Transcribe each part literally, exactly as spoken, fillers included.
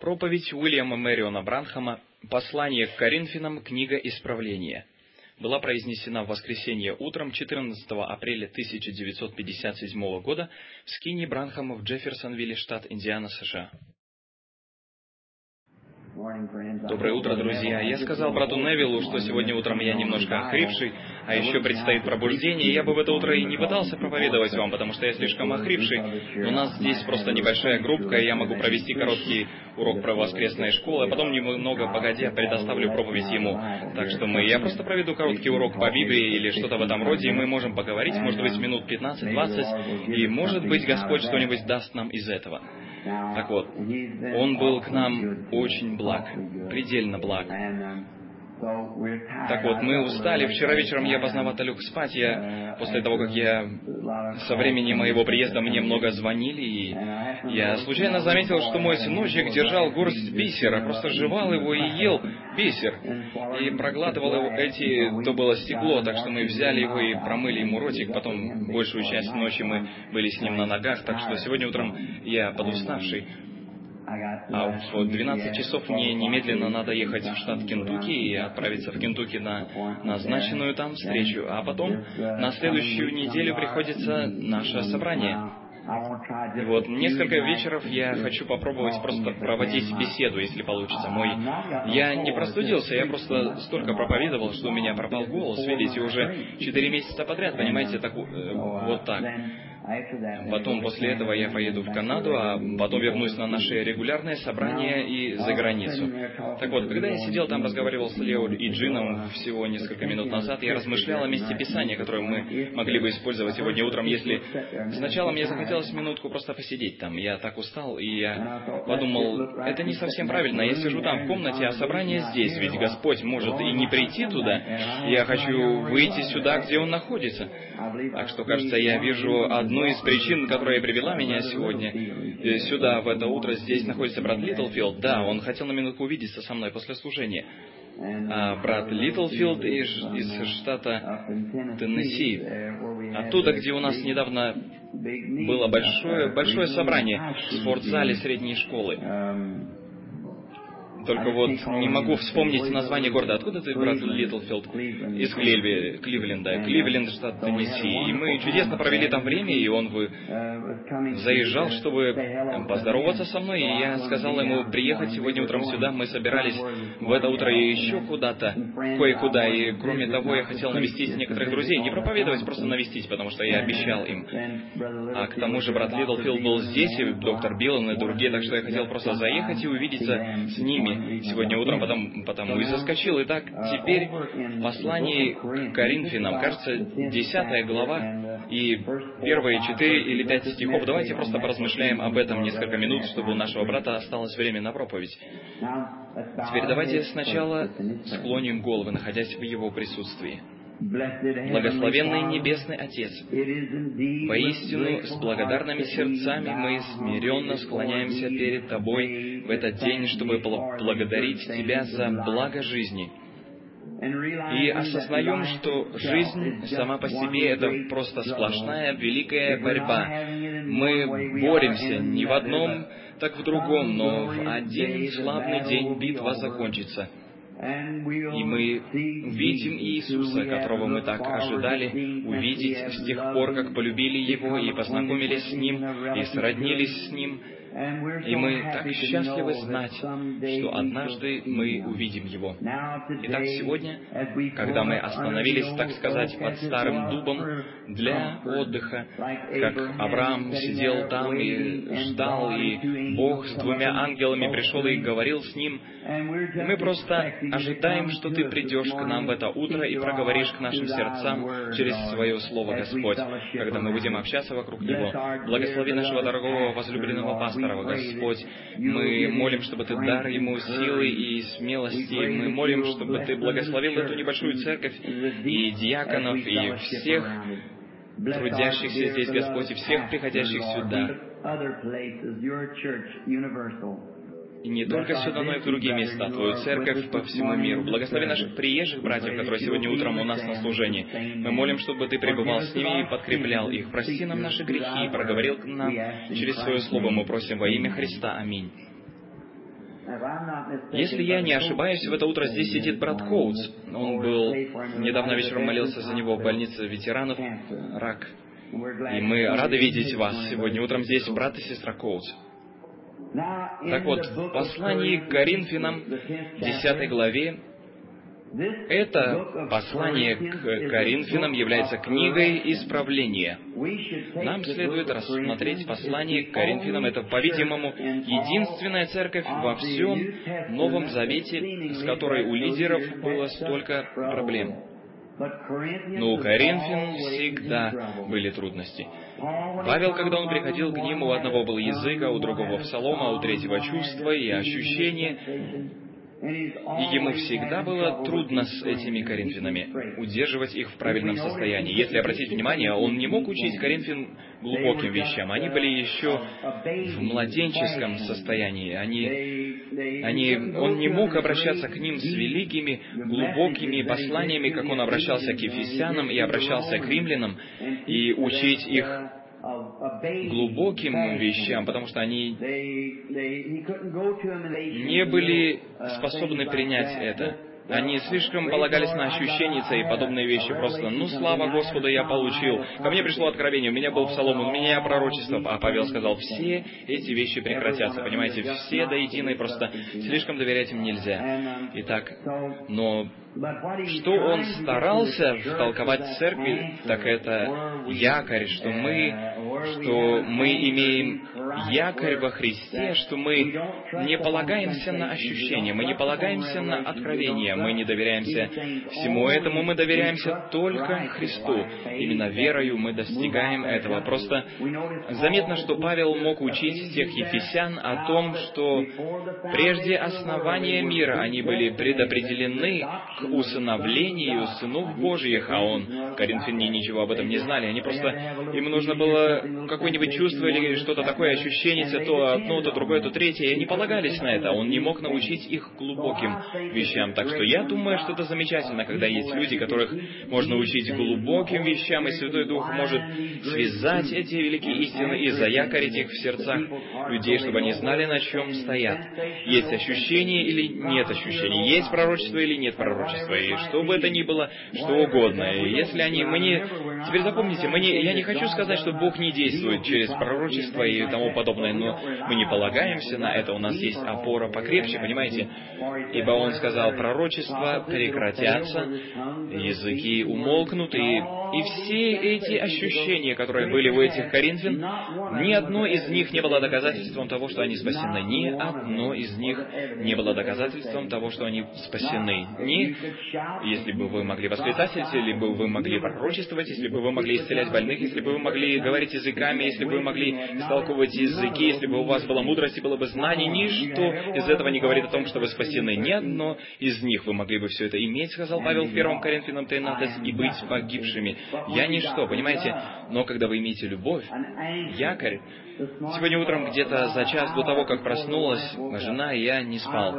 Проповедь Уильяма Мэриона Бранхама «Послание к Коринфянам. Книга Исправления» была произнесена в воскресенье утром четырнадцатого апреля тысяча девятьсот пятьдесят седьмого года в скинии Бранхама в Джефферсонвилле, штат Индиана, США. Доброе утро, друзья. Я сказал брату Невиллу, что сегодня утром я немножко охрипший, а еще предстоит пробуждение, и я бы в это утро и не пытался проповедовать вам, потому что я слишком охрипший. У нас здесь просто небольшая группка, и я могу провести короткий урок про воскресные школы, а потом немного погодя предоставлю проповедь ему. Так что мы, я просто проведу короткий урок по Библии или что-то в этом роде, и мы можем поговорить, может быть, минут пятнадцать-двадцать, и, может быть, Господь что-нибудь даст нам из этого. Так вот, Он был к нам очень благ, предельно благ. Так вот, мы устали. Вчера вечером я поздновато лег спать. Я, после того, как я со времени моего приезда мне много звонили, и я случайно заметил, что мой сыночек держал горсть бисера, просто жевал его и ел бисер, и проглатывал его эти, то было стекло, так что мы взяли его и промыли ему ротик, потом большую часть ночи мы были с ним на ногах, так что сегодня утром я подуставший. А в двенадцать часов мне немедленно надо ехать в штат Кентукки и отправиться в Кентукки на назначенную там встречу. А потом на следующую неделю приходится наше собрание. И вот несколько вечеров я хочу попробовать просто проводить беседу, если получится. Мой, я не простудился, я просто столько проповедовал, что у меня пропал голос, видите, уже четыре месяца подряд, понимаете, так, вот так. Потом, после этого, я поеду в Канаду, а потом вернусь на наши регулярные собрания и за границу. Так вот, когда я сидел там, разговаривал с Лео и Джином всего несколько минут назад, я размышлял о месте Писания, которое мы могли бы использовать сегодня утром, если... Сначала мне захотелось минутку просто посидеть там. Я так устал, и я подумал, это не совсем правильно. Я сижу там в комнате, а собрание здесь, ведь Господь может и не прийти туда. Я хочу выйти сюда, где Он находится. Так что, кажется, я вижу одну из причин, которая привела меня сегодня сюда, в это утро. Здесь находится брат Литлфилд. Да, он хотел на минутку увидеться со мной после служения. А брат Литлфилд из, из штата Теннесси, оттуда, где у нас недавно было большое, большое собрание в спортзале средней школы. Только вот не могу вспомнить название города. Откуда ты, брат Литлфилд? Из Кливи, Кливленда. Кливленд, штат Теннесси. И мы чудесно провели там время, и он вы... заезжал, чтобы поздороваться со мной, и я сказал ему приехать сегодня утром сюда. Мы собирались в это утро и еще куда-то, кое-куда, и кроме того, я хотел навестить некоторых друзей. Не проповедовать, просто навестить, потому что я обещал им. А к тому же брат Литлфилд был здесь, и доктор Биллан, и другие, так что я хотел просто заехать и увидеться с ними сегодня утром, потому, потому и заскочил. Итак, теперь послание к Коринфянам, кажется, десятая глава, и первые четыре или пять стихов. Давайте просто поразмышляем об этом несколько минут, чтобы у нашего брата осталось время на проповедь. Теперь давайте сначала склоним головы, находясь в его присутствии. Благословенный Небесный Отец, поистину с благодарными сердцами мы смиренно склоняемся перед Тобой в этот день, чтобы благодарить Тебя за благо жизни. И осознаем, что жизнь сама по себе — это просто сплошная великая борьба. Мы боремся не в одном, так в другом, но в один славный день битва закончится. И мы увидим Иисуса, которого мы так ожидали увидеть с тех пор, как полюбили Его и познакомились с Ним, и сроднились с Ним. И мы так счастливы знать, что однажды мы увидим Его. Итак, сегодня, когда мы остановились, так сказать, под старым дубом для отдыха, как Авраам сидел там и ждал, и Бог с двумя ангелами пришел и говорил с ним, мы просто ожидаем, что Ты придешь к нам в это утро и проговоришь к нашим сердцам через Свое Слово, Господь, когда мы будем общаться вокруг Него. Благослови нашего дорогого возлюбленного пастора, Господь. Мы молим, чтобы Ты дар ему силы и смелости. Мы молим, чтобы Ты благословил эту небольшую церковь и диаконов, и всех трудящихся здесь, Господь, и всех приходящих сюда. И не только сюда, но и в другие места, Твою церковь по всему миру. Благослови наших приезжих братьев, которые сегодня утром у нас на служении. Мы молим, чтобы Ты пребывал с ними и подкреплял их. Прости нам наши грехи, проговорил к нам через Свое Слово. Мы просим во имя Христа. Аминь. Если я не ошибаюсь, в это утро здесь сидит брат Коутс. Он был... Недавно вечером молился за него в больнице ветеранов. Рак. И мы рады видеть вас сегодня утром здесь, брат и сестра Коутс. Так вот, в послании к Коринфянам, десятой главе, это послание к Коринфянам является книгой исправления. Нам следует рассмотреть послание к Коринфянам. Это, по-видимому, единственная церковь во всем Новом Завете, с которой у лидеров было столько проблем. Но у Коринфян всегда были трудности. Павел, когда он приходил к ним, у одного был язык, а у другого псалом, а у третьего чувства и ощущения. И ему всегда было трудно с этими коринфянами удерживать их в правильном состоянии. Если обратить внимание, он не мог учить коринфян глубоким вещам. Они были еще в младенческом состоянии. Они, они, он не мог обращаться к ним с великими, глубокими посланиями, как он обращался к ефесянам и обращался к римлянам, и учить их глубоким вещам, потому что они не были способны принять это. Они слишком полагались на ощущения и подобные вещи. Просто, ну, слава Господу, я получил. Ко мне пришло откровение, у меня был псалом, у меня пророчество. А Павел сказал, все эти вещи прекратятся. Понимаете, все до единой, просто слишком доверять им нельзя. Итак, но что он старался втолковать церкви, так это якорь, что мы, что мы имеем якорь во Христе, что мы не полагаемся на ощущения, мы не полагаемся на откровения, мы не доверяемся всему этому, мы доверяемся только Христу. Именно верою мы достигаем этого. Просто заметно, что Павел мог учить тех ефесян о том, что прежде основания мира они были предопределены к усыновлению сынов Божьих, а он, коринфяне, ничего об этом не знали. Они просто, им нужно было какое-нибудь чувство или что-то такое, ощущение, то одно, то другое, то третье, и они полагались на это. Он не мог научить их глубоким вещам. Так что я думаю, что это замечательно, когда есть люди, которых можно учить глубоким вещам, и Святой Дух может связать эти великие истины и заякорить их в сердцах людей, чтобы они знали, на чем стоят. Есть ощущение или нет ощущений, есть пророчество или нет пророчества, и что бы это ни было, что угодно. И если они, мы не... Теперь запомните, мы не... я не хочу сказать, что Бог не действует через пророчество и тому подобное, но мы не полагаемся на это, у нас есть опора покрепче, понимаете? Ибо Он сказал, пророчества прекратятся, языки умолкнут, и, и все эти ощущения, которые были у этих коринфян, ни одно из них не было доказательством того, что они спасены. Ни одно из них не было доказательством того, что они спасены. Ни, если бы вы могли восклицать, если бы вы могли пророчествовать, если бы вы могли исцелять больных, если бы вы могли говорить языками, если бы вы могли истолковывать языки, если бы у вас была мудрость и было бы знание, ничто из этого не говорит о том, что вы спасены. Ни одно из них вы могли бы все это иметь, сказал Павел в первом Коринфянам тринадцать, и быть погибшими. Я ничто, понимаете? Но когда вы имеете любовь, якорь. Сегодня утром, где-то за час до того, как проснулась жена, я не спал.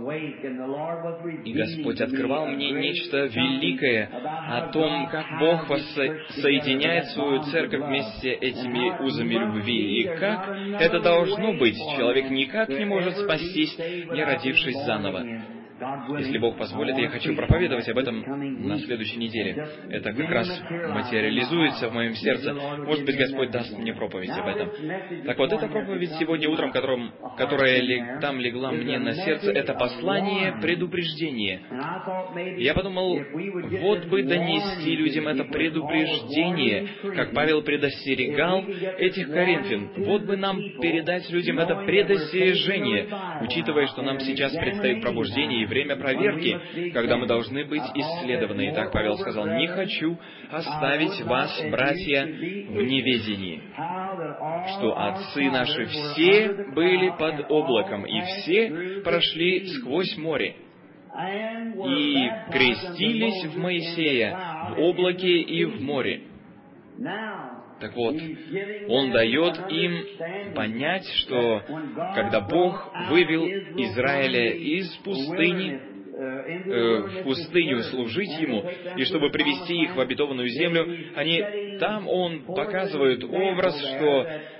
И Господь открывал мне нечто великое о том, как Бог соединяет свою церковь вместе этими узами любви. И как это должно быть. Человек никак не может спастись, не родившись заново. Если Бог позволит, я хочу проповедовать об этом на следующей неделе. Это как раз материализуется в моем сердце. Может быть, Господь даст мне проповедь об этом. Так вот, эта проповедь сегодня утром, которым, которая ли, там легла мне на сердце, это послание предупреждения. Я подумал, вот бы донести людям это предупреждение, как Павел предостерегал этих коринфян. Вот бы нам передать людям это предостережение, учитывая, что нам сейчас предстоит пробуждение и время проверки, когда мы должны быть исследованы. Итак, Павел сказал, «Не хочу оставить вас, братья, в неведении, что отцы наши все были под облаком, и все прошли сквозь море, и крестились в Моисея в облаке и в море». Так вот, он дает им понять, что когда Бог вывел Израиля из пустыни, э, в пустыню служить Ему, и чтобы привести их в обетованную землю, они, там Он показывает образ, что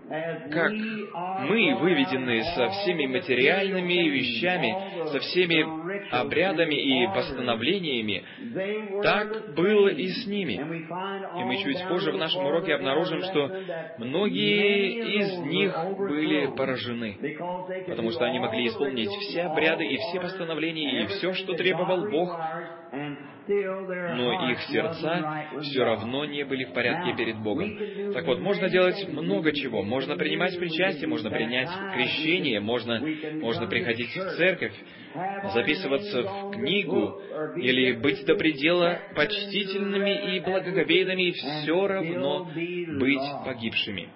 как мы выведены со всеми материальными вещами, со всеми обрядами и постановлениями, так было и с ними. И мы чуть позже в нашем уроке обнаружим, что многие из них были поражены, потому что они могли исполнить все обряды и все постановления, и все, что требовал Бог, но их сердца все равно не были в порядке перед Богом. Так вот, можно делать много чего. Можно принимать причастие, можно принять крещение, можно, можно приходить в церковь, записываться в книгу или быть до предела почтительными и благоговейными, и все равно быть погибшими.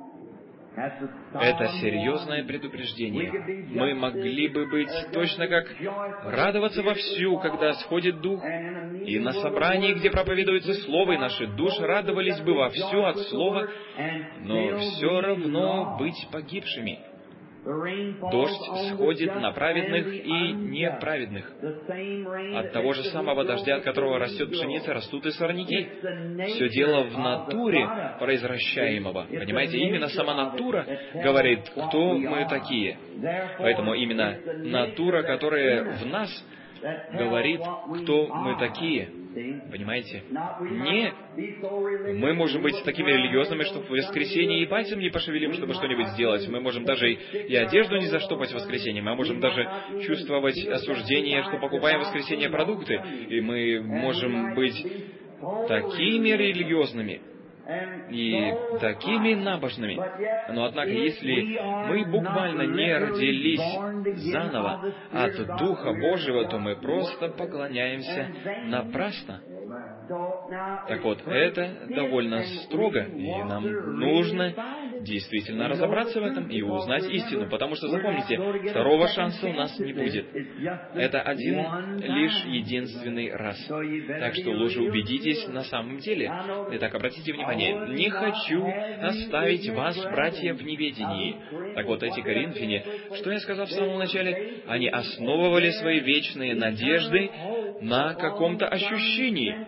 Это серьезное предупреждение. Мы могли бы быть точно как радоваться вовсю, когда сходит Дух, и на собрании, где проповедуется Слово, и наши души радовались бы вовсю от Слова, но все равно быть погибшими. Дождь сходит на праведных и неправедных. От того же самого дождя, от которого растет пшеница, растут и сорняки. Все дело в натуре произвращаемого. Понимаете, именно сама натура говорит, кто мы такие. Поэтому именно натура, которая в нас, говорит, кто мы такие. Понимаете? Не мы можем быть такими религиозными, что в воскресенье и пальцем не пошевелим, чтобы что-нибудь сделать. Мы можем даже и одежду не заштопать в воскресенье. Мы можем даже чувствовать осуждение, что покупаем в воскресенье продукты. И мы можем быть такими религиозными и такими набожными. Но, однако, если мы буквально не родились заново от Духа Божьего, то мы просто поклоняемся напрасно. Так вот, это довольно строго, и нам нужно действительно разобраться в этом и узнать истину, потому что, запомните, второго шанса у нас не будет. Это один лишь единственный раз. Так что лучше убедитесь на самом деле. Итак, обратите внимание, не хочу оставить вас, братья, в неведении. Так вот, эти коринфяне, что я сказал в самом начале, они основывали свои вечные надежды на каком-то ощущении.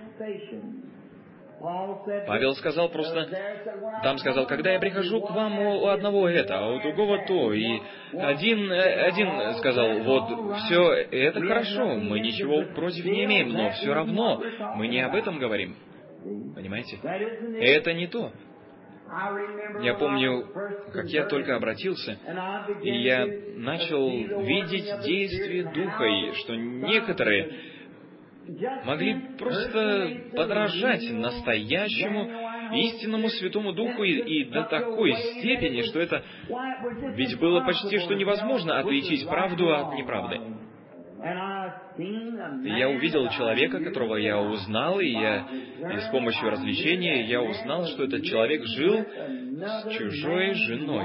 Павел сказал просто, там сказал, когда я прихожу к вам, у одного это, а у другого то. И один, один сказал, вот, все это хорошо, мы ничего против не имеем, но все равно мы не об этом говорим. Понимаете? Это не то. Я помню, как я только обратился, и я начал видеть действие Духа, и что некоторые могли просто подражать настоящему, истинному Святому Духу и, и до такой степени, что это ведь было почти что невозможно отличить правду от неправды. Я увидел человека, которого я узнал, и я и с помощью развлечения я узнал, что этот человек жил с чужой женой.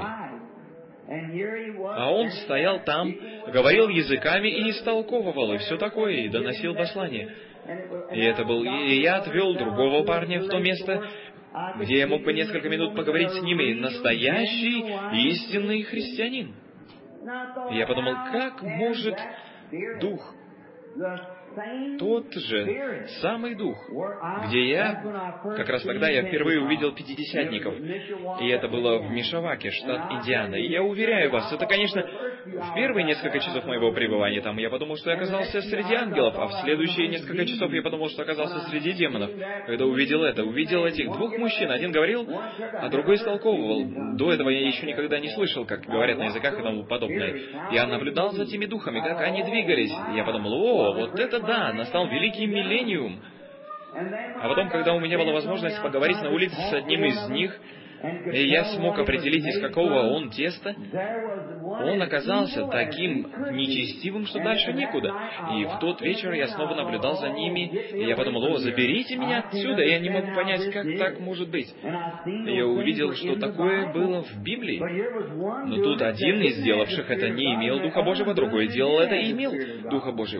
А он стоял там, говорил языками и истолковывал, и все такое, и доносил послание. И это был... И я отвел другого парня в то место, где я мог по несколько минут поговорить с ним, и настоящий, истинный христианин. И я подумал, как может Дух, тот же самый Дух, где я, как раз тогда я впервые увидел пятидесятников, и это было в Мишаваке, штат Индиана. И я уверяю вас, это, конечно, в первые несколько часов моего пребывания там я подумал, что я оказался среди ангелов, а в следующие несколько часов я подумал, что оказался среди демонов. Когда увидел это, увидел этих двух мужчин, один говорил, а другой истолковывал. До этого я еще никогда не слышал, как говорят на языках и тому подобное. Я наблюдал за теми духами, как они двигались. Я подумал, о, вот это да, настал великий миллениум. А потом, когда у меня была возможность поговорить на улице с одним из них, и я смог определить, из какого он теста, он оказался таким нечестивым, что дальше некуда. И в тот вечер я снова наблюдал за ними, и я подумал, о, заберите меня отсюда, я не могу понять, как так может быть. И я увидел, что такое было в Библии. Но тут один из сделавших это не имел Духа Божьего, другой делал это и имел Духа Божьего.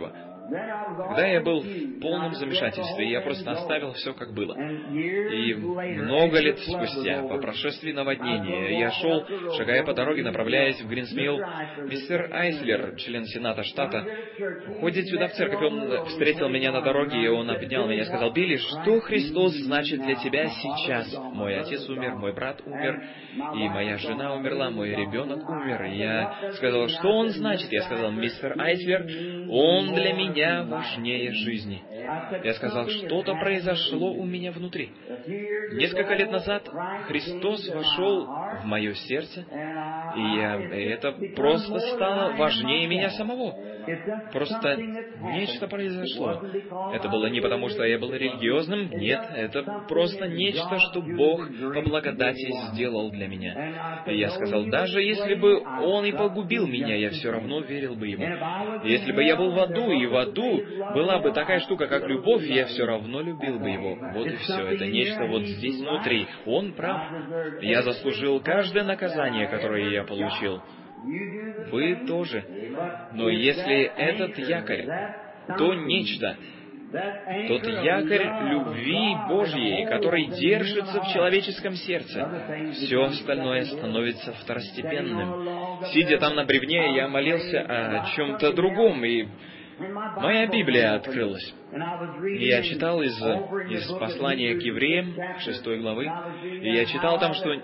Когда я был в полном замешательстве, я просто оставил все, как было. И много лет спустя, по прошествии наводнения, я шел, шагая по дороге, направляясь в Гринсмилл. Мистер Айслер, член Сената штата, ходит сюда в церковь. Он встретил меня на дороге, и он обнял меня и сказал: «Билли, что Христос значит для тебя сейчас? Мой отец умер, мой брат умер, и моя жена умерла, мой ребенок умер». И я сказал: «Что он значит?» Я сказал: «Мистер Айслер, он для меня важнее жизни». Я сказал: «Что-то произошло у меня внутри. Несколько лет назад Христос вошел в мое сердце, и я, это просто стало важнее меня самого. Просто нечто произошло. Это было не потому, что я был религиозным, нет, это просто нечто, что Бог по благодати сделал для меня». И я сказал: даже если бы Он и погубил меня, я все равно верил бы Ему. Если бы я был в аду, и в аду была бы такая штука, как любовь, я все равно любил бы Его. Вот и все. Это нечто вот здесь внутри. Он прав. Я заслужил каждое наказание, которое я получил. Вы тоже. Но если этот якорь, то нечто, тот якорь любви Божьей, который держится в человеческом сердце, все остальное становится второстепенным. Сидя там на бревне, я молился о чем-то другом, и моя Библия открылась. И я читал из, из послания к евреям, шестой главы, и я читал там, что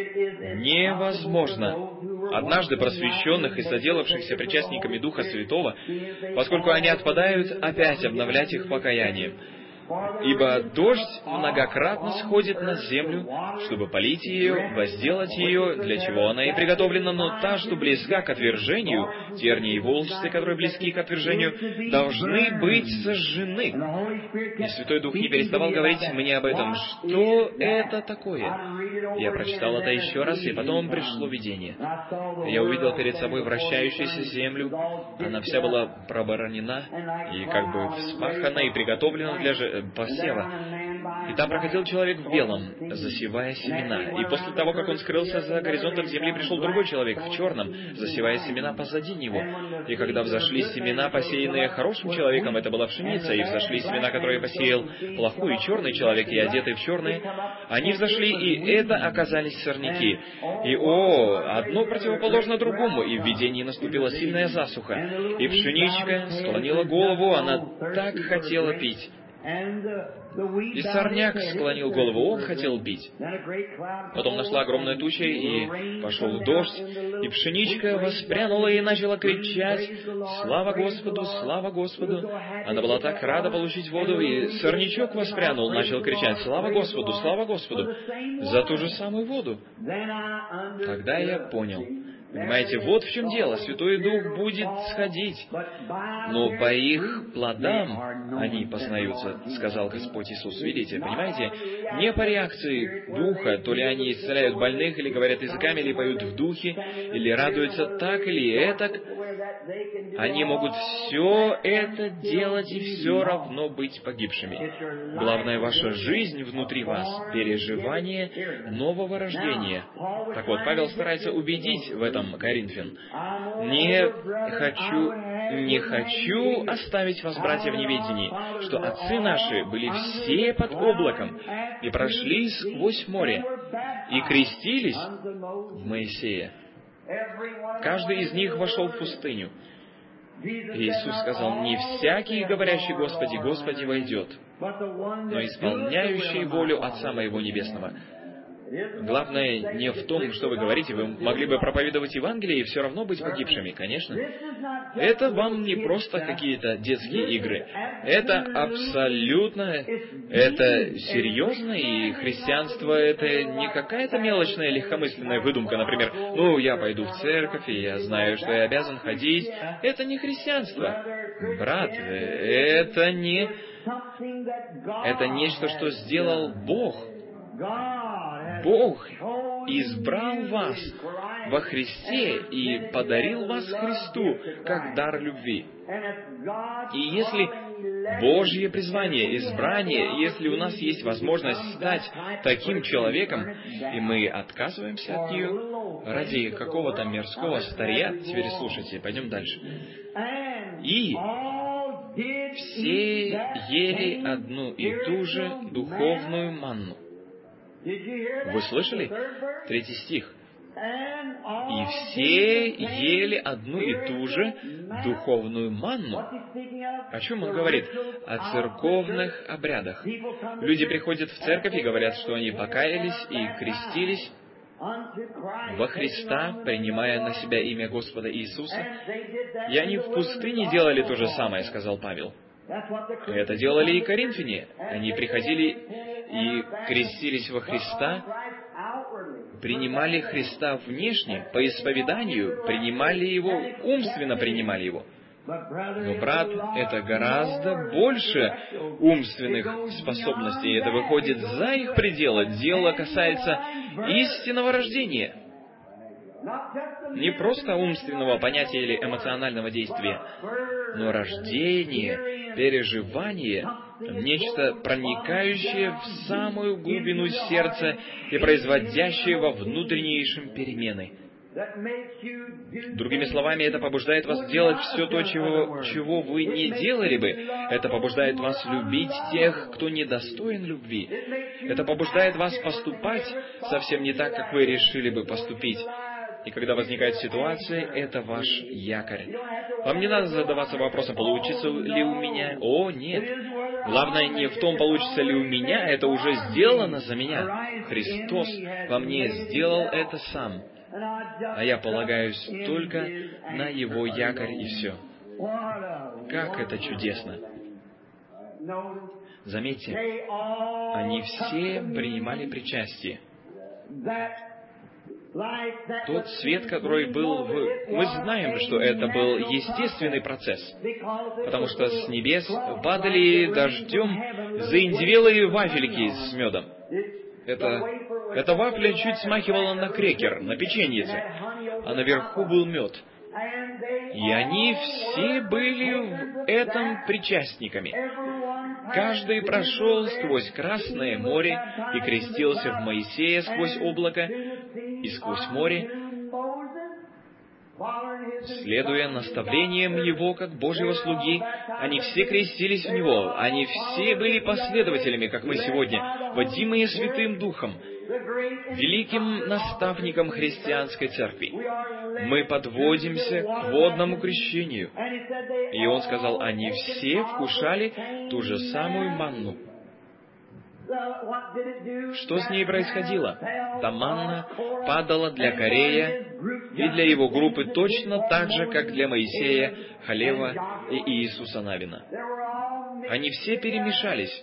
невозможно однажды просвещенных и соделавшихся причастниками Духа Святого, поскольку они отпадают, опять обновлять их покаянием. Ибо дождь многократно сходит на землю, чтобы полить ее, возделать ее, для чего она и приготовлена, но та, что близка к отвержению, тернии и волчцы, которые близки к отвержению, должны быть сожжены. И Святой Дух не переставал говорить мне об этом. Что это такое? Я прочитал это еще раз, и потом пришло видение. Я увидел перед собой вращающуюся землю, она вся была проборонена и как бы вспахана и приготовлена для же посева. И там проходил человек в белом, засевая семена. И после того, как он скрылся за горизонтом земли, пришел другой человек в черном, засевая семена позади него. И когда взошли семена, посеянные хорошим человеком, это была пшеница, и взошли семена, которые посеял плохой черный человек и одетый в черные, они взошли, и это оказались сорняки. И, о, одно противоположно другому, и в видении наступила сильная засуха. И пшеничка склонила голову, она так хотела пить. И сорняк склонил голову, он хотел бить. Потом нашла огромная туча, и пошел дождь, и пшеничка воспрянула и начала кричать: «Слава Господу! Слава Господу!» Она была так рада получить воду, и сорнячок воспрянул, начал кричать: «Слава Господу! Слава Господу!» за ту же самую воду. Тогда я понял. Понимаете, вот в чем дело. Святой Дух будет сходить, но по их плодам они познаются, сказал Господь Иисус. Видите, понимаете? Не по реакции Духа, то ли они исцеляют больных, или говорят языками, или поют в Духе, или радуются так или этак. Они могут все это делать и все равно быть погибшими. Главное, ваша жизнь внутри вас, переживание нового рождения. Так вот, Павел старается убедить в этом Коринфян. «Не хочу, не хочу оставить вас, братья, в неведении, что отцы наши были все под облаком и прошли сквозь море и крестились в Моисея. Каждый из них вошел в пустыню. И Иисус сказал: не всякий, говорящий Господи, Господи, войдет, но исполняющий волю Отца Моего Небесного». Главное не в том, что вы говорите. Вы могли бы проповедовать Евангелие и все равно быть погибшими, конечно. Это вам не просто какие-то детские игры. Это абсолютно, это серьезно, и христианство — это не какая-то мелочная легкомысленная выдумка, например, ну, я пойду в церковь, и я знаю, что я обязан ходить. Это не христианство. Брат, это не... Это нечто, что сделал Бог. Бог избрал вас во Христе и подарил вас Христу как дар любви. И если Божье призвание, избрание, если у нас есть возможность стать таким человеком, и мы отказываемся от нее ради какого-то мирского старья, теперь слушайте, пойдем дальше. И все ели одну и ту же духовную манну. Вы слышали? Третий стих. И все ели одну и ту же духовную манну. О чем он говорит? О церковных обрядах. Люди приходят в церковь и говорят, что они покаялись и крестились во Христа, принимая на себя имя Господа Иисуса. И они в пустыне делали то же самое, сказал Павел. Это делали и коринфяне. Они приходили и крестились во Христа, принимали Христа внешне, по исповеданию, принимали Его, умственно принимали Его. Но, брат, это гораздо больше умственных способностей. Это выходит за их пределы. Дело касается истинного рождения. Не просто умственного понятия или эмоционального действия, но рождение, переживание, нечто проникающее в самую глубину сердца и производящее во внутреннейшем перемены. Другими словами, это побуждает вас делать все то, чего, чего вы не делали бы. Это побуждает вас любить тех, кто недостоин любви. Это побуждает вас поступать совсем не так, как вы решили бы поступить. И когда возникает ситуация, это ваш якорь. Вам не надо задаваться вопросом, получится ли у меня. О, нет. Главное не в том, получится ли у меня, это уже сделано за меня. Христос во мне сделал это сам. А я полагаюсь только на Его якорь и все. Как это чудесно! Заметьте, они все принимали причастие. Тот свет, который был в... Мы знаем, что это был естественный процесс, потому что с небес падали дождем заиндевелые вафельки с медом. Это, эта вафля чуть смахивала на крекер, на печеньице, а наверху был мед. И они все были в этом причастниками. Каждый прошел сквозь Красное море и крестился в Моисея сквозь облако и сквозь море, следуя наставлениям Его, как Божьего слуги. Они все крестились в Него. Они все были последователями, как мы сегодня, водимые Святым Духом, великим наставником христианской церкви. Мы подводимся к водному крещению. И он сказал, они все вкушали ту же самую манну. Что с ней происходило? Та манна падала для Корея и для его группы точно так же, как для Моисея, Халева и Иисуса Навина. Они все перемешались.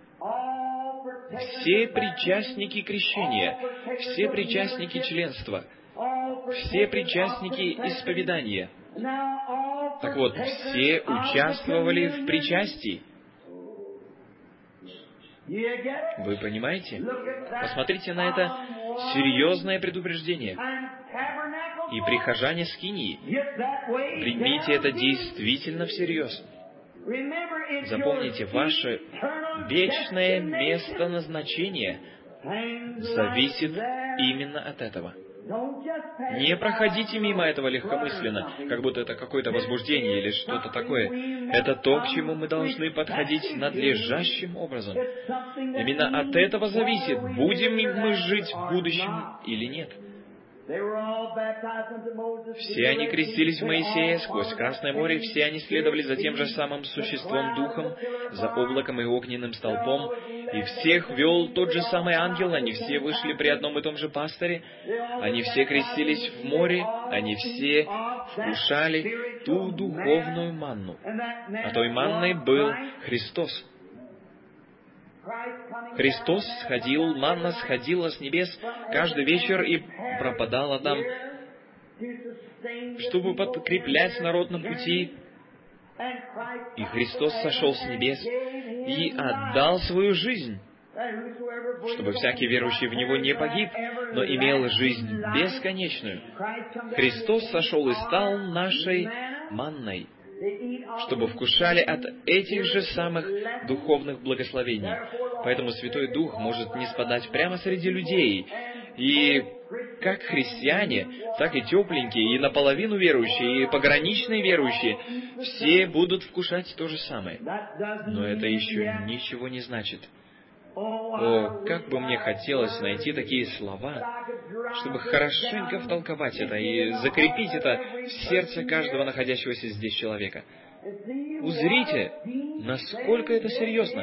Все причастники крещения, все причастники членства, все причастники исповедания. Так вот, все участвовали в причастии. Вы понимаете? Посмотрите на это серьезное предупреждение. И прихожане Скинии, примите это действительно всерьез. Запомните, ваше вечное место назначения зависит именно от этого. Не проходите мимо этого легкомысленно, как будто это какое-то возбуждение или что-то такое. Это то, к чему мы должны подходить надлежащим образом. Именно от этого зависит, будем мы жить в будущем или нет. Все они крестились в Моисея сквозь Красное море, все они следовали за тем же самым существом Духом, за облаком и огненным столпом, и всех вел тот же самый ангел, они все вышли при одном и том же пастыре, они все крестились в море, они все вкушали ту духовную манну. А той манной был Христос. Христос сходил, манна сходила с небес каждый вечер и пропадала там, чтобы подкреплять народ на пути. И Христос сошел с небес и отдал свою жизнь, чтобы всякий верующий в Него не погиб, но имел жизнь бесконечную. Христос сошел и стал нашей манной, чтобы вкушали от этих же самых духовных благословений. Поэтому Святой Дух может ниспадать прямо среди людей и как христиане, так и тепленькие, и наполовину верующие, и пограничные верующие, все будут вкушать то же самое. Но это еще ничего не значит. О, как бы мне хотелось найти такие слова, чтобы хорошенько втолковать это и закрепить это в сердце каждого находящегося здесь человека. Узрите, насколько это серьезно.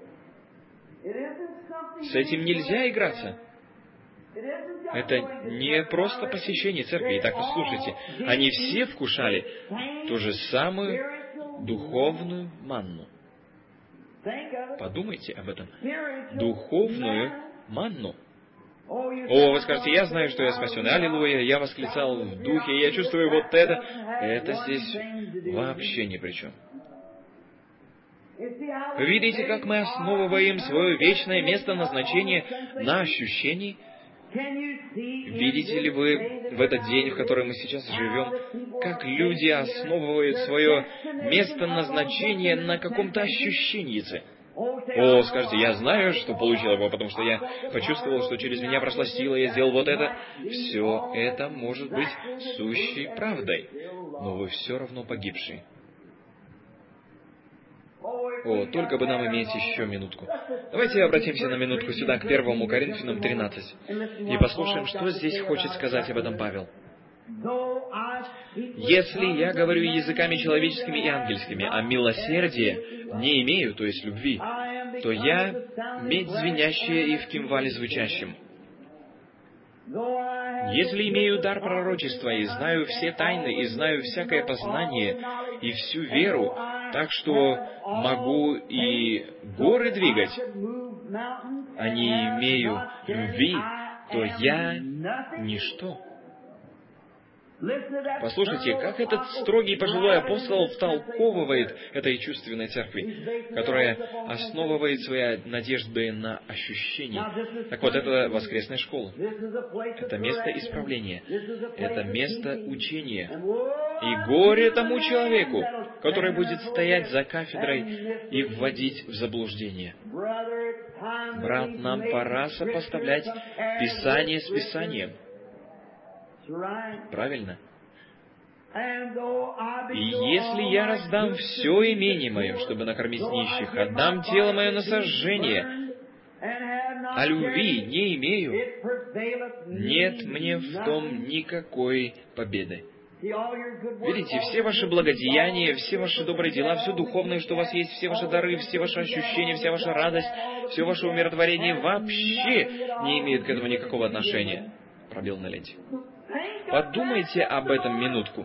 С этим нельзя играться. Это не просто посещение церкви. Итак, послушайте, они все вкушали ту же самую духовную манну. Подумайте об этом. Духовную манну. О, вы скажете, я знаю, что я спасен. Аллилуйя, я восклицал в духе, я чувствую вот это. Это здесь вообще ни при чем. Вы видите, как мы основываем свое вечное место назначения на ощущении? Видите ли вы в этот день, в который мы сейчас живем, как люди основывают свое место назначения на каком-то ощущении? О, скажите, я знаю, что получил его, потому что я почувствовал, что через меня прошла сила, я сделал вот это. Все это может быть сущей правдой, но вы все равно погибшие. О, только бы нам иметь еще минутку. Давайте обратимся на минутку сюда, к первому Коринфянам тринадцать, и послушаем, что здесь хочет сказать об этом Павел. «Если я говорю языками человеческими и ангельскими, а милосердия не имею, то есть любви, то я медь звенящая и в кимвале звучащем. Если имею дар пророчества, и знаю все тайны, и знаю всякое познание, и всю веру, так что могу и горы двигать, а не имею любви, то я ничто». Послушайте, как этот строгий пожилой апостол втолковывает этой чувственной церкви, которая основывает свои надежды на ощущения. Так вот, это воскресная школа. Это место исправления. Это место учения. И горе тому человеку, который будет стоять за кафедрой и вводить в заблуждение. Брат, нам пора сопоставлять Писание с Писанием. Правильно? «И если я раздам все имение мое, чтобы накормить нищих, отдам тело мое на сожжение, а любви не имею, нет мне в том никакой победы». Видите, все ваши благодеяния, все ваши добрые дела, все духовное, что у вас есть, все ваши дары, все ваши ощущения, вся ваша радость, все ваше умиротворение вообще не имеют к этому никакого отношения. Пробел на ленте. Подумайте об этом минутку.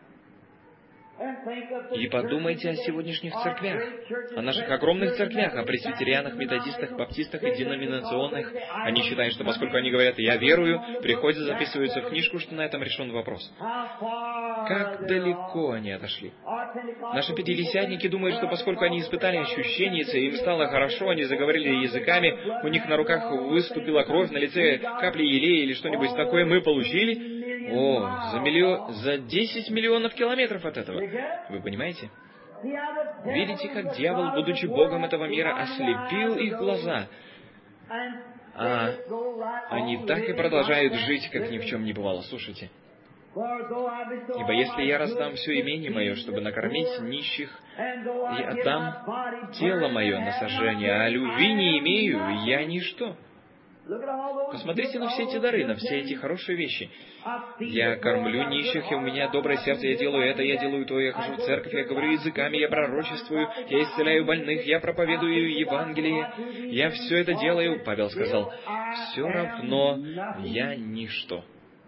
И подумайте о сегодняшних церквях, о наших огромных церквях, о пресвитерианах, методистах, баптистах и деноминационных. Они считают, что поскольку они говорят «я верую», приходят, записываются в книжку, что на этом решен вопрос. Как далеко они отошли. Наши пятидесятники думают, что поскольку они испытали ощущения, и им стало хорошо, они заговорили языками, у них на руках выступила кровь, на лице капли елея или что-нибудь такое мы получили. О, за, миллион, за десять миллионов километров от этого. Вы понимаете? Видите, как дьявол, будучи Богом этого мира, ослепил их глаза. А они так и продолжают жить, как ни в чем не бывало. Слушайте. «Ибо если я раздам все имение мое, чтобы накормить нищих, и отдам тело мое на сожжение, а любви не имею, я ничто». Посмотрите на все эти дары, на все эти хорошие вещи. Я кормлю нищих, и у меня доброе сердце, я делаю это, я делаю то, я хожу в церковь, я говорю языками, я пророчествую, я исцеляю больных, я проповедую Евангелие. Я все это делаю, Павел сказал, все равно я ничто.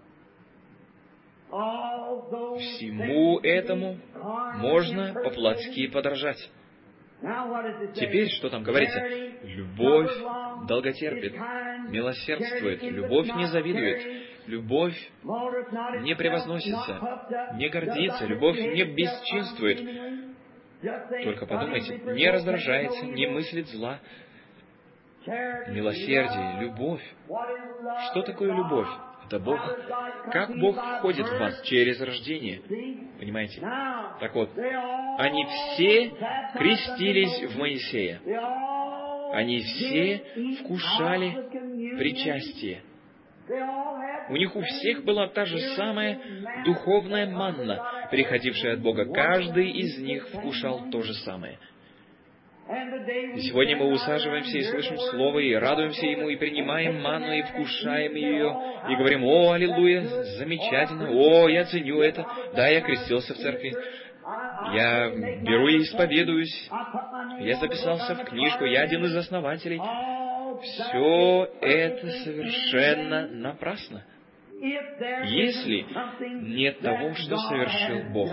Всему этому можно по-плотски подражать. Теперь, что там говорится? Любовь долготерпит, милосердствует, любовь не завидует, любовь не превозносится, не гордится, любовь не бесчинствует. Только подумайте, не раздражается, не мыслит зла. Милосердие, любовь. Что такое любовь? Это Бог. Как Бог входит в вас? Через рождение. Понимаете? Так вот, они все крестились в Моисея. Они все вкушали причастие. У них у всех была та же самая духовная манна, приходившая от Бога. Каждый из них вкушал то же самое. И сегодня мы усаживаемся и слышим Слово, и радуемся Ему, и принимаем манну, и вкушаем ее, и говорим: «О, аллилуйя, замечательно, о, я ценю это, да, я крестился в церкви, я беру и исповедуюсь, я записался в книжку, я один из основателей». Все это совершенно напрасно, если нет того, что совершил Бог.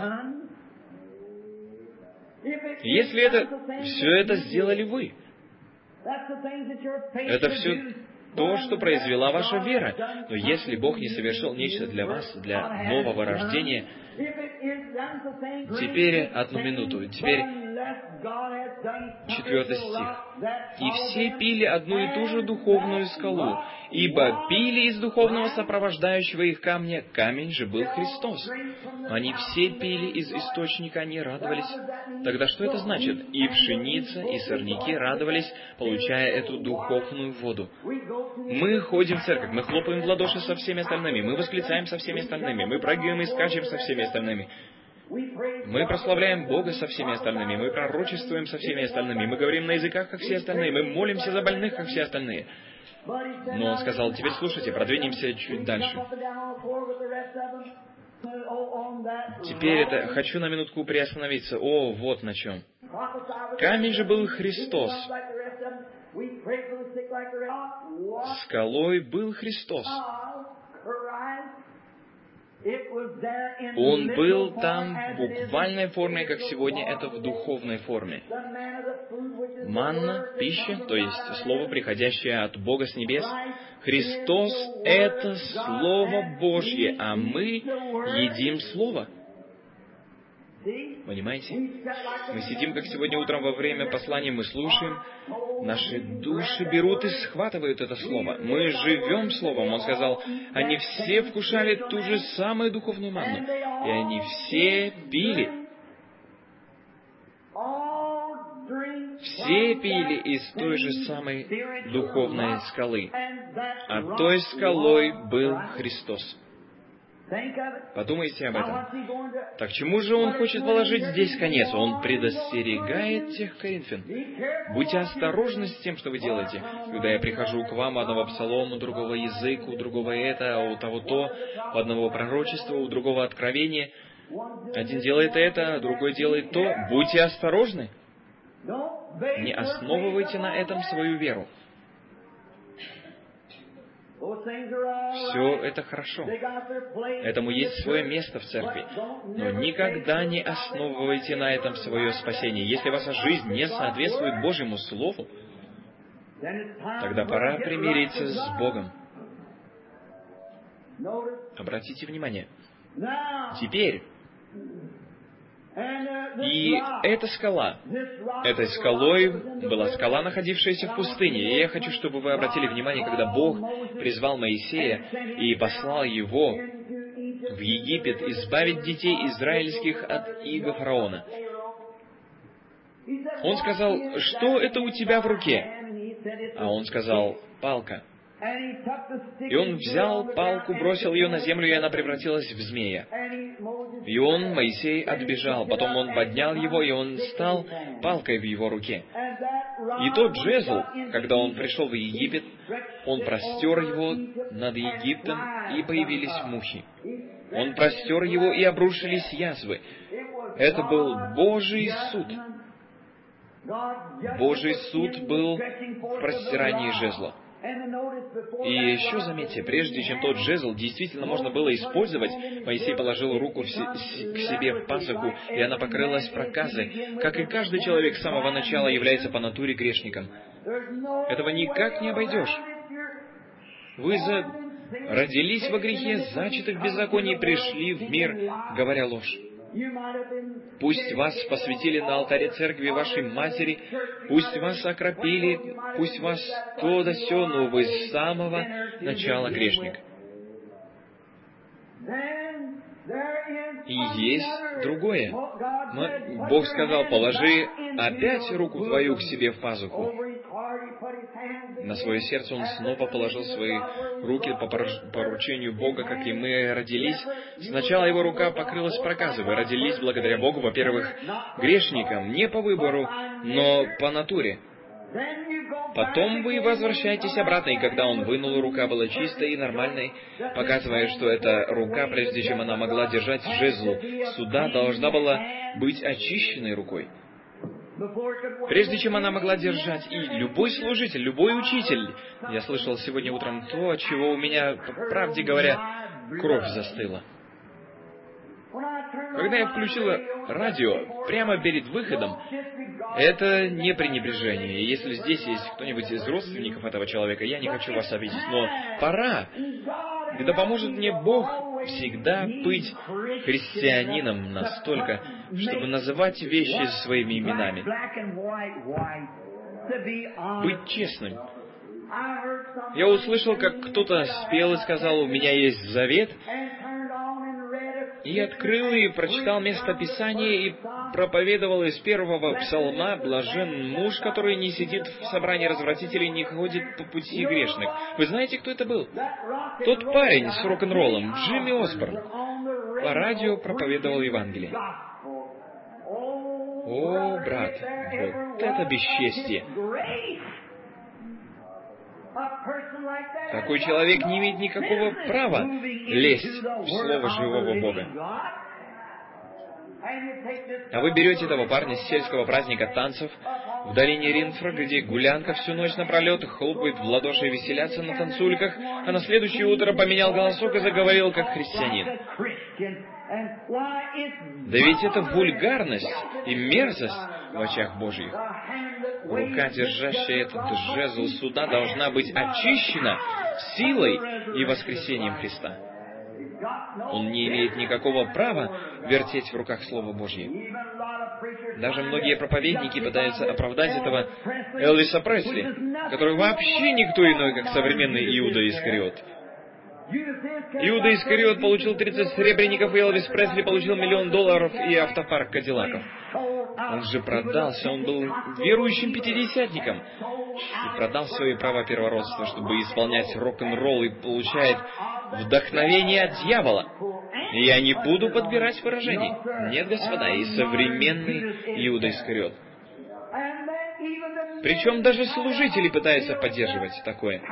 Если это, все это сделали вы, это все то, что произвела ваша вера. Но если Бог не совершил нечто для вас, для нового рождения, теперь, одну минуту, теперь четвертый стих. «И все пили одну и ту же духовную скалу, ибо пили из духовного сопровождающего их камня, камень же был Христос». Они все пили из источника, они радовались. Тогда что это значит? И пшеница, и сорняки радовались, получая эту духовную воду. Мы ходим в церковь, мы хлопаем в ладоши со всеми остальными, мы восклицаем со всеми остальными, мы прыгаем и скачем со всеми остальными. Мы прославляем Бога со всеми остальными, мы пророчествуем со всеми остальными, мы говорим на языках, как все остальные, мы молимся за больных, как все остальные. Но Он сказал: теперь слушайте, продвинемся чуть дальше. Теперь это, хочу на минутку приостановиться. О, вот на чем. Камень же был Христос. Скалой был Христос. Он был там в буквальной форме, как сегодня это в духовной форме. Манна, пища, то есть Слово, приходящее от Бога с небес. Христос — это Слово Божье, а мы едим Слово. Понимаете? Мы сидим, как сегодня утром во время послания, мы слушаем, наши души берут и схватывают это Слово. Мы живем Словом. Он сказал, они все вкушали ту же самую духовную манну, и они все пили. Все пили из той же самой духовной скалы, а той скалой был Христос. Подумайте об этом. Так чему же Он хочет положить здесь конец? Он предостерегает тех коринфян. Будьте осторожны с тем, что вы делаете. Когда я прихожу к вам, одного псалома, другого языка, у другого это, у того то, у одного пророчества, у другого откровения. Один делает это, другой делает то. Будьте осторожны. Не основывайте на этом свою веру. Все это хорошо. Этому есть свое место в церкви. Но никогда не основывайте на этом свое спасение. Если ваша жизнь не соответствует Божьему Слову, тогда пора примириться с Богом. Обратите внимание. Теперь, и эта скала, этой скалой была скала, находившаяся в пустыне. И я хочу, чтобы вы обратили внимание, когда Бог призвал Моисея и послал его в Египет избавить детей израильских от иго фараона. Он сказал, что это у тебя в руке? А он сказал, палка. И он взял палку, бросил ее на землю, и она превратилась в змея. И он, Моисей, отбежал. Потом он поднял его, и он стал палкой в его руке. И тот жезл, когда он пришел в Египет, он простер его над Египтом, и появились мухи. Он простер его, и обрушились язвы. Это был Божий суд. Божий суд был в простирании жезла. И еще заметьте, прежде чем тот жезл действительно можно было использовать, Моисей положил руку в се- к себе в пазуху, и она покрылась проказой. Как и каждый человек с самого начала является по натуре грешником. Этого никак не обойдешь. Вы за... родились во грехе, зачаты в беззаконии, пришли в мир, говоря ложь. Пусть вас посвятили на алтаре церкви вашей матери, пусть вас окропили, пусть вас то да сё, но вы с самого начала грешник. И есть другое. Но Бог сказал, положи опять руку твою к себе в пазуху. На свое сердце он снова положил свои руки по поручению Бога, как и мы родились. Сначала его рука покрылась проказой. Вы родились благодаря Богу, во-первых, грешником, не по выбору, но по натуре. Потом вы возвращаетесь обратно, и когда он вынул, рука была чистой и нормальной, показывая, что эта рука, прежде чем она могла держать жезл суда, должна была быть очищенной рукой. Прежде чем она могла держать, и любой служитель, любой учитель, я слышал сегодня утром то, от чего у меня, по правде говоря, кровь застыла. Когда я включила радио прямо перед выходом, это не пренебрежение. Если здесь есть кто-нибудь из родственников этого человека, я не хочу вас обидеть, но пора, когда поможет мне Бог всегда быть христианином настолько, чтобы называть вещи своими именами. Быть честным. Я услышал, как кто-то спел и сказал: «У меня есть завет», и открыл и прочитал место Писания и проповедовал из первого псалма: «Блажен муж, который не сидит в собрании развратителей, не ходит по пути грешных». Вы знаете, кто это был? Тот парень с рок-н-роллом, Джимми Осборн, по радио проповедовал Евангелие. О, брат, вот это бесчестие! Такой человек не имеет никакого права лезть в Слово живого Бога. А вы берете этого парня с сельского праздника танцев в долине Ринфра, где гулянка всю ночь напролет хлопает в ладоши и веселятся на танцульках, а на следующее утро поменял голосок и заговорил как христианин. Да ведь это вульгарность и мерзость в очах Божьих. Рука, держащая этот жезл суда, должна быть очищена силой и воскресением Христа. Он не имеет никакого права вертеть в руках Слово Божье. Даже многие проповедники пытаются оправдать этого Элвиса Пресли, который вообще никто иной, как современный Иуда Искариот. Иуда Искариот получил тридцать серебряников, и Элвис Пресли получил миллион долларов и автопарк Кадиллаков. Он же продался, он был верующим пятидесятником и продал свои права первородства, чтобы исполнять рок-н-ролл, и получает вдохновение от дьявола. И я не буду подбирать выражений. Нет, господа, и современный Иуда Искариот. Причем даже служители пытаются поддерживать такое.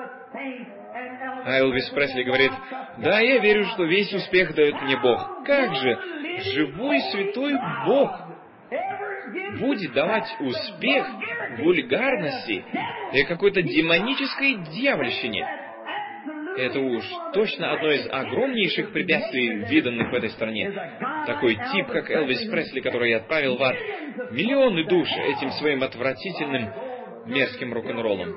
А Элвис Пресли говорит: «Да, я верю, что весь успех дает мне Бог». Как же живой святой Бог будет давать успех вульгарности и какой-то демонической дьявольщине? Это уж точно одно из огромнейших препятствий, виданных в этой стране. Такой тип, как Элвис Пресли, который отправил в ад миллионы душ этим своим отвратительным мерзким рок-н-роллом.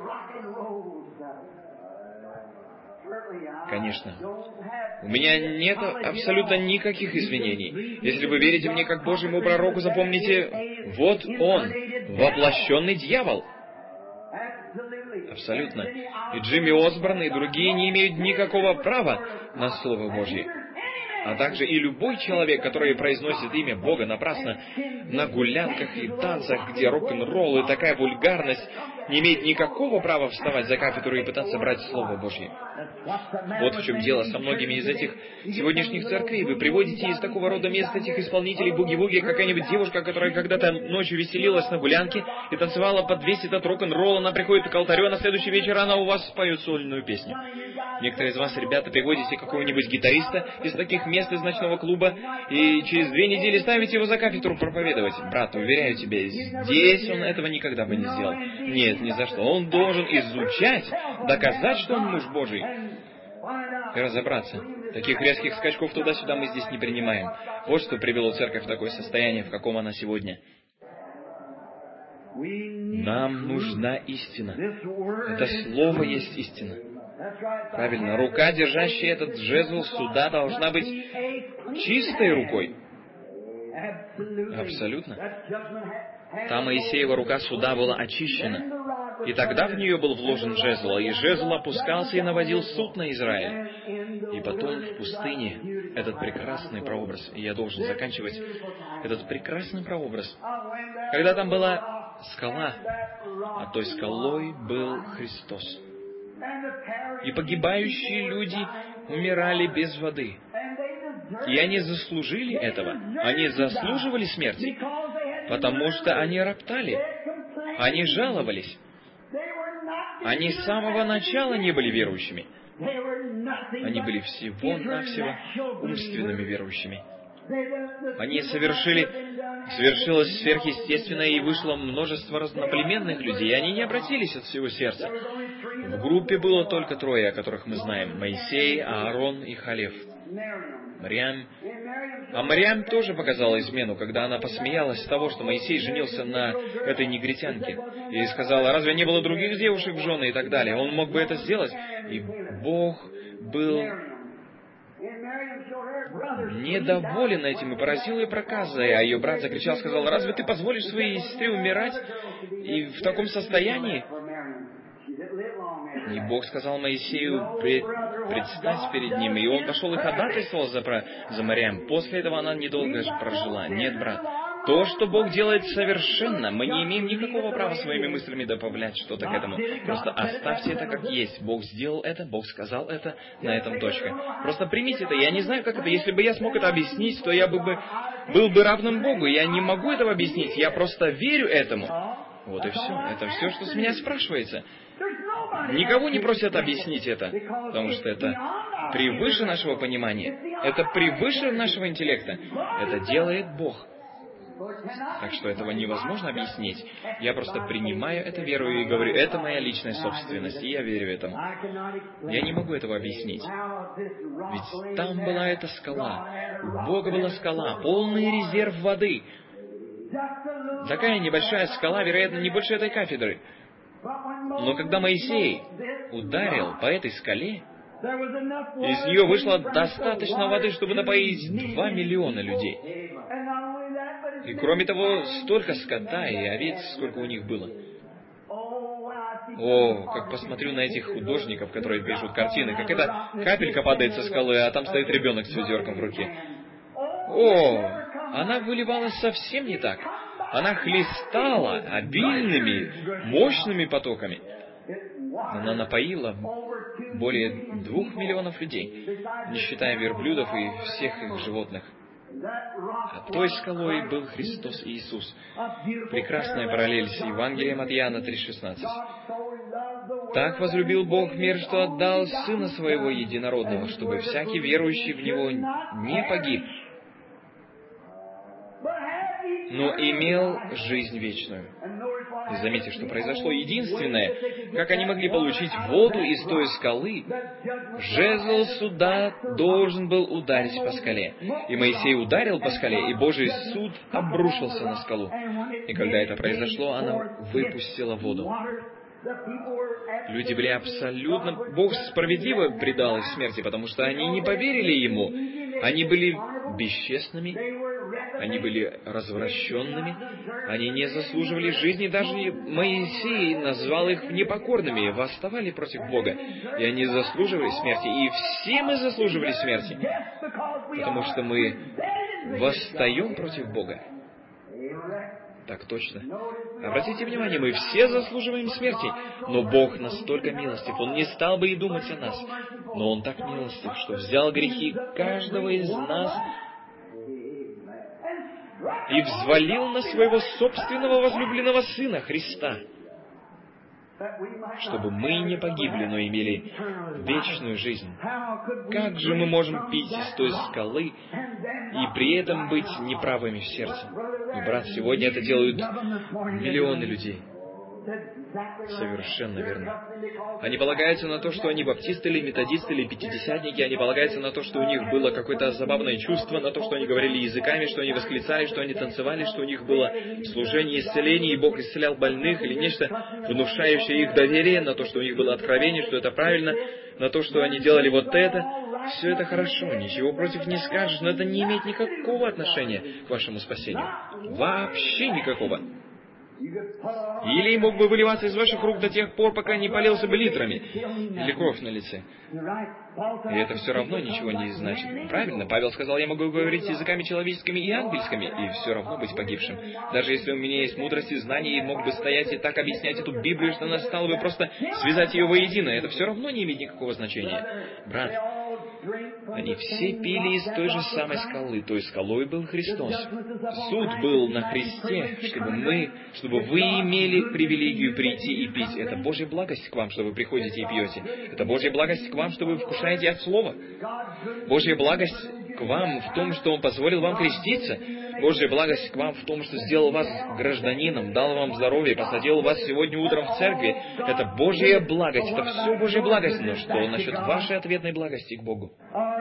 Конечно. У меня нет абсолютно никаких извинений. Если вы верите мне как Божьему пророку, запомните, вот он, воплощенный дьявол. Абсолютно. И Джимми Осборн, и другие не имеют никакого права на Слово Божье. А также и любой человек, который произносит имя Бога напрасно на гулянках и танцах, где рок-н-ролл и такая вульгарность, не имеет никакого права вставать за кафедру и пытаться брать Слово Божье. Вот в чем дело со многими из этих сегодняшних церквей. Вы приводите из такого рода мест этих исполнителей буги-вуги, какая-нибудь девушка, которая когда-то ночью веселилась на гулянке и танцевала под весь этот рок-н-ролл, она приходит к алтарю, а на следующий вечер она у вас споет сольную песню. Некоторые из вас, ребята, приводите какого-нибудь гитариста из таких мест, из ночного клуба, и через две недели ставите его за кафедру проповедовать. Брат, уверяю тебя, здесь он этого никогда бы не сделал. Нет, ни за что. Он должен изучать, доказать, что он муж Божий, и разобраться. Таких резких скачков туда-сюда мы здесь не принимаем. Вот что привело церковь в такое состояние, в каком она сегодня. Нам нужна истина. Это слово есть истина. Правильно, рука, держащая этот жезл суда, должна быть чистой рукой. Абсолютно. Та Моисеева рука суда была очищена. И тогда в нее был вложен жезл, и жезл опускался и наводил суд на Израиль. И потом в пустыне этот прекрасный прообраз, и я должен заканчивать, этот прекрасный прообраз, когда там была скала, а той скалой был Христос. И погибающие люди умирали без воды. И они заслужили этого. Они заслуживали смерти, потому что они роптали. Они жаловались. Они с самого начала не были верующими. Они были всего-навсего умственными верующими. Они совершили, совершилось сверхъестественное, и вышло множество разноплеменных людей, и они не обратились от всего сердца. В группе было только трое, о которых мы знаем: Моисей, Аарон и Халев. Марьям. А Марьям тоже показала измену, когда она посмеялась с того, что Моисей женился на этой негритянке, и сказала: разве не было других девушек в жены и так далее? Он мог бы это сделать. И Бог был недоволен этим и поразил ее проказой, а ее брат закричал, сказал: разве ты позволишь своей сестре умирать и в таком состоянии? И Бог сказал Моисею пред, предстать перед ним, и он пошел и ходатайствовал за, за Марьям. После этого она недолго прожила. Нет, брат, то, что Бог делает совершенно, мы не имеем никакого права своими мыслями добавлять что-то к этому. Просто оставьте это как есть. Бог сделал это, Бог сказал это, на этом точка. Просто примите это. Я не знаю, как это. Если бы я смог это объяснить, то я бы, бы был бы равным Богу. Я не могу этого объяснить. Я просто верю этому. Вот и все. Это все, что с меня спрашивается. Никого не просят объяснить это, потому что это превыше нашего понимания. Это превыше нашего интеллекта. Это делает Бог. Так что этого невозможно объяснить. Я просто принимаю это, верую и говорю: это моя личная собственность, и я верю этому. Я не могу этого объяснить. Ведь там была эта скала. У Бога была скала, полный резерв воды. Такая небольшая скала, вероятно, не больше этой кафедры. Но когда Моисей ударил по этой скале, из нее вышло достаточно воды, чтобы напоить два миллиона людей. И кроме того, столько скота и овец, сколько у них было. О, как посмотрю на этих художников, которые пишут картины, как эта капелька падает со скалы, а там стоит ребенок с ведерком в руке. О, она выливалась совсем не так. Она хлестала обильными, мощными потоками. Она напоила более двух миллионов людей, не считая верблюдов и всех их животных. А той скалой был Христос Иисус. Прекрасная параллель с Евангелием от Иоанна три шестнадцать. «Так возлюбил Бог мир, что отдал Сына Своего Единородного, чтобы всякий верующий в Него не погиб, но имел жизнь вечную». И заметьте, что произошло единственное, как они могли получить воду из той скалы. Жезл суда должен был ударить по скале. И Моисей ударил по скале, и Божий суд обрушился на скалу. И когда это произошло, она выпустила воду. Люди были абсолютно... Бог справедливо предал их смерти, потому что они не поверили Ему. Они были бесчестными, они были развращенными, они не заслуживали жизни. Даже Моисей назвал их непокорными, восставали против Бога. И они заслуживали смерти. И все мы заслуживали смерти, потому что мы восстаем против Бога. Так точно. Обратите внимание, мы все заслуживаем смерти, но Бог настолько милостив, Он не стал бы и думать о нас. Но Он так милостив, что взял грехи каждого из нас и взвалил на Своего собственного возлюбленного Сына, Христа, чтобы мы не погибли, но имели вечную жизнь. Как же мы можем пить из той скалы и при этом быть неправыми в сердце? И, брат, сегодня это делают миллионы людей. Совершенно верно. Они полагаются на то, что они баптисты или методисты или пятидесятники. Они полагаются на то, что у них было какое-то забавное чувство, на то, что они говорили языками, что они восклицали, что они танцевали, что у них было служение исцеления, и Бог исцелял больных, или нечто, внушающее их доверие, на то, что у них было откровение, что это правильно, на то, что они делали вот это. Все это хорошо, ничего против не скажешь, но это не имеет никакого отношения к вашему спасению. Вообще никакого. Или мог бы выливаться из ваших рук до тех пор, пока не полился бы литрами, или кровь на лице. И это все равно ничего не значит. Правильно, Павел сказал, я могу говорить языками человеческими и ангельскими, и все равно быть погибшим. Даже если у меня есть мудрость и знания, и мог бы стоять и так объяснять эту Библию, что она стала бы просто связать ее воедино, это все равно не имеет никакого значения. Брат, они все пили из той же самой скалы, той скалой был Христос. Суд был на Христе, чтобы мы, чтобы вы имели привилегию прийти и пить. Это Божья благость к вам, что вы приходите и пьете. Это Божья благость к вам, что вы вкушаете от Слова. Божья благость к вам в том, что Он позволил вам креститься. Божья благость к вам в том, что сделал вас гражданином, дал вам здоровье, посадил вас сегодня утром в церкви. Это Божья благость, это все Божья благость. Но что насчет вашей ответной благости к Богу?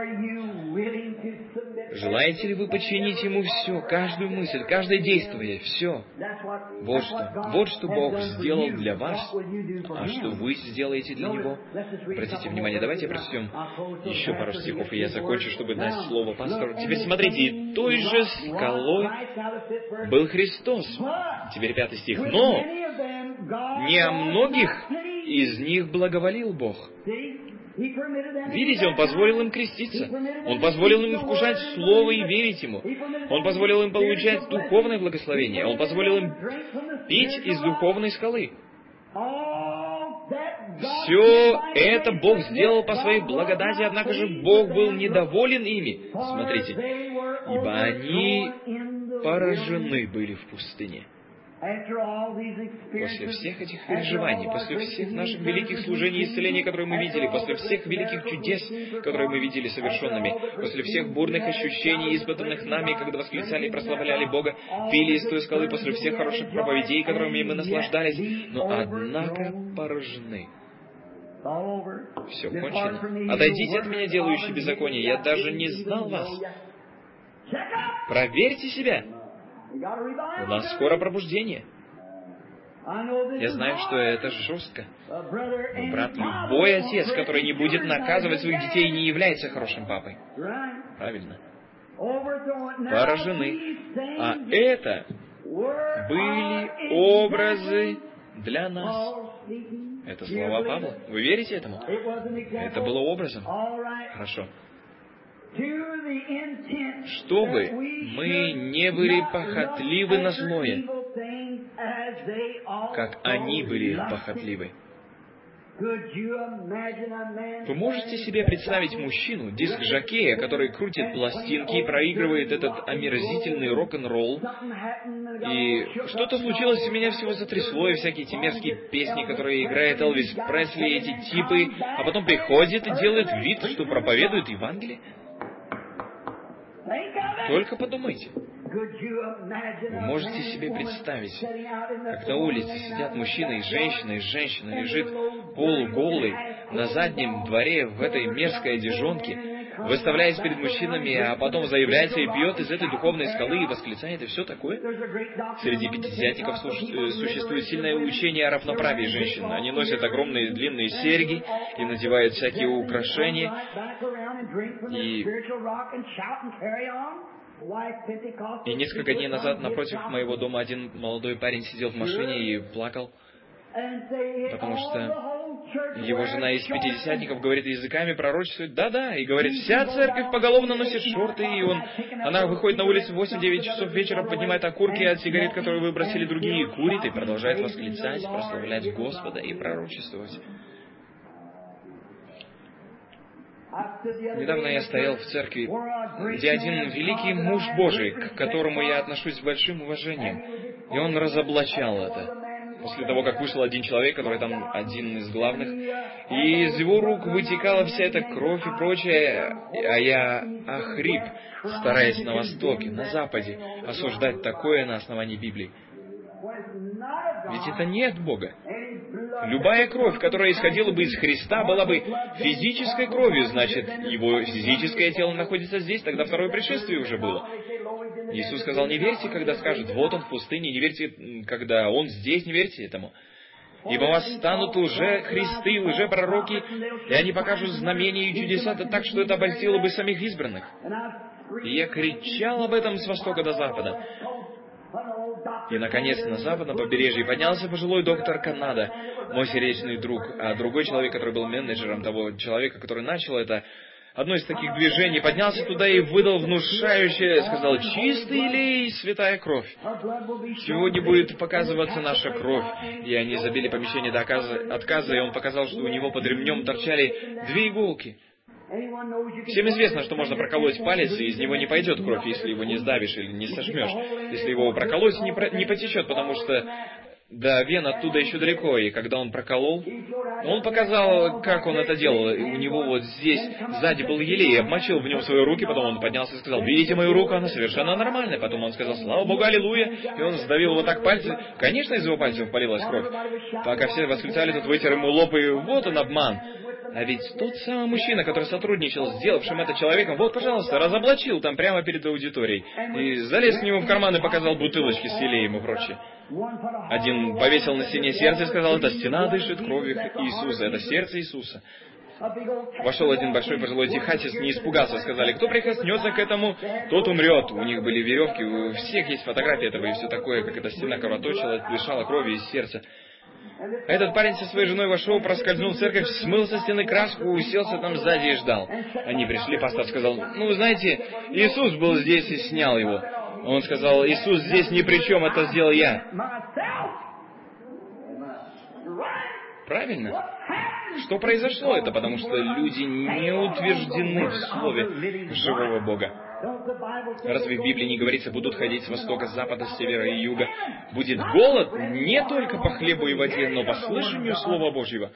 Желаете ли вы подчинить Ему все, каждую мысль, каждое действие, все? Вот что, вот что Бог сделал для вас, а что вы сделаете для Него? Обратите внимание, давайте прочтем еще пару стихов, и я закончу, чтобы дать слово пастору. Теперь смотрите, и той же скалой был Христос. Теперь пятый стих. Но не о многих из них благоволил Бог. Видите, Он позволил им креститься. Он позволил им вкушать Слово и верить Ему. Он позволил им получать духовное благословение. Он позволил им пить из духовной скалы. Все это Бог сделал по своей благодати, однако же Бог был недоволен ими. Смотрите, ибо они поражены были в пустыне. После всех этих переживаний, после всех наших великих служений и исцелений, которые мы видели, после всех великих чудес, которые мы видели совершенными, после всех бурных ощущений, испытанных нами, когда восклицали и прославляли Бога, пили из той скалы, после всех хороших проповедей, которыми мы наслаждались, но однако поражены. Все кончено. Отойдите от меня, делающие беззаконие, я даже не знал вас. Проверьте себя. У нас скоро пробуждение. Я знаю, что это жестко. Но, брат, любой отец, который не будет наказывать своих детей, не является хорошим папой. Правильно. Поражены. А это были образы для нас. Это слова Павла. Вы верите этому? Это было образом. Хорошо. Чтобы мы не были похотливы на злое, как они были похотливы. Вы можете себе представить мужчину, диск-жокея, который крутит пластинки и проигрывает этот омерзительный рок-н-ролл, и что-то случилось, и меня всего затрясло, и всякие эти мерзкие песни, которые играет Элвис Пресли, эти типы, а потом приходит и делает вид, что проповедует Евангелие? Только подумайте. Вы можете себе представить, как на улице сидят мужчина и женщина, и женщина лежит полуголый на заднем дворе в этой мерзкой одежонке, выставляясь перед мужчинами, а потом заявляется и пьет из этой духовной скалы и восклицает, и все такое? Среди пятидесятников существует сильное учение о равноправии женщин. Они носят огромные длинные серьги и надевают всякие украшения. И... И несколько дней назад напротив моего дома один молодой парень сидел в машине и плакал, потому что его жена из пятидесятников говорит языками, пророчествует, да-да, и говорит, вся церковь поголовно носит шорты, и он, она выходит на улицу в восемь-девять часов вечера, поднимает окурки от сигарет, которые выбросили другие, и курит, и продолжает восклицать, прославлять Господа и пророчествовать. Недавно я стоял в церкви, где один великий муж Божий, к которому я отношусь с большим уважением, и он разоблачал это. После того, как вышел один человек, который там один из главных, и из его рук вытекала вся эта кровь и прочее, а я охрип, стараясь на Востоке, на Западе, осуждать такое на основании Библии. Ведь это не от Бога. Любая кровь, которая исходила бы из Христа, была бы физической кровью, значит, его физическое тело находится здесь, тогда второе пришествие уже было. Иисус сказал, не верьте, когда скажут, вот он в пустыне, не верьте, когда он здесь, не верьте этому. Ибо восстанут лже-христы, лже-пророки, и они покажут знамения и чудеса так, что это обольстило бы самих избранных. И я кричал об этом с востока до запада. И, наконец, на западном побережье поднялся пожилой доктор Канада, мой сердечный друг, а другой человек, который был менеджером того человека, который начал это, одно из таких движений, поднялся туда и выдал внушающее, сказал: «Чистый лей, святая кровь. Сегодня будет показываться наша кровь». И они забили помещение до отказа, отказа, и он показал, что у него под ремнем торчали две иголки. Всем известно, что можно проколоть палец, и из него не пойдет кровь, если его не сдавишь или не сожмешь. Если его проколоть, не, про, не потечет, потому что до вен оттуда еще далеко. И когда он проколол, он показал, как он это делал. И у него вот здесь сзади был елей, обмочил в нем свои руки, потом он поднялся и сказал: «Видите мою руку, она совершенно нормальная». Потом он сказал: «Слава Богу, аллилуйя». И он сдавил вот так пальцы. Конечно, из его пальцев полилась кровь. Пока все восклицали, тут вытер ему лоб, и вот он обман. А ведь тот самый мужчина, который сотрудничал с сделавшим это человеком, вот, пожалуйста, разоблачил там прямо перед аудиторией. И залез к нему в карман и показал бутылочки с елеем и прочее. Один повесил на стене сердце и сказал: «Эта стена дышит кровью Иисуса, это сердце Иисуса». Вошел один большой пожилой техасец, не испугался, сказали: «Кто прикоснется к этому, тот умрет». У них были веревки, у всех есть фотографии этого и все такое, как эта стена кровоточила, дышала кровью из сердца. Этот парень со своей женой вошел, проскользнул в церковь, смыл со стены краску, уселся там сзади и ждал. Они пришли, пастор сказал: «Ну, вы знаете, Иисус был здесь и снял его». Он сказал: «Иисус здесь ни при чем, это сделал я». Правильно? Что произошло? Это потому, что люди не утверждены в слове живого Бога. Разве в Библии не говорится: будут ходить с востока, с запада, с севера и юга? Будет голод не только по хлебу и воде, но по слышанию Слова Божьего.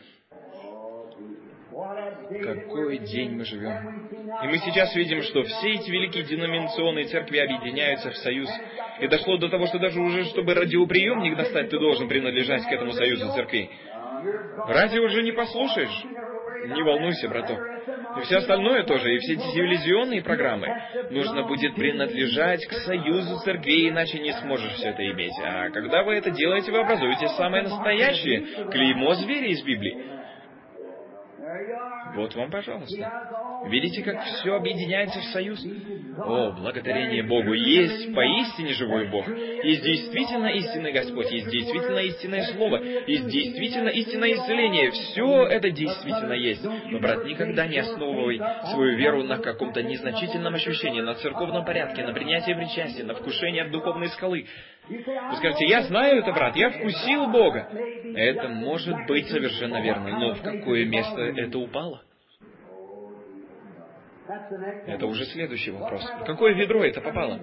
Какой день мы живем. И мы сейчас видим, что все эти великие деноминационные церкви объединяются в союз. И дошло до того, что даже уже, чтобы радиоприемник достать, ты должен принадлежать к этому союзу церквей. Радио уже не послушаешь? Не волнуйся, браток. И все остальное тоже, и все эти телевизионные программы. Нужно будет принадлежать к союзу церквей, иначе не сможешь все это иметь. А когда вы это делаете, вы образуете самое настоящее клеймо зверя из Библии. Вот вам, пожалуйста. Видите, как все объединяется в союз? О, благодарение Богу! Есть поистине живой Бог. Есть действительно истинный Господь. Есть действительно истинное Слово. Есть действительно истинное исцеление. Все это действительно есть. Но, брат, никогда не основывай свою веру на каком-то незначительном ощущении, на церковном порядке, на принятии причастия, на вкушении от духовной скалы. Вы скажете: «Я знаю это, брат, я вкусил Бога». Это может быть совершенно верно, но в какое место это упало? Это уже следующий вопрос. В какое ведро это попало?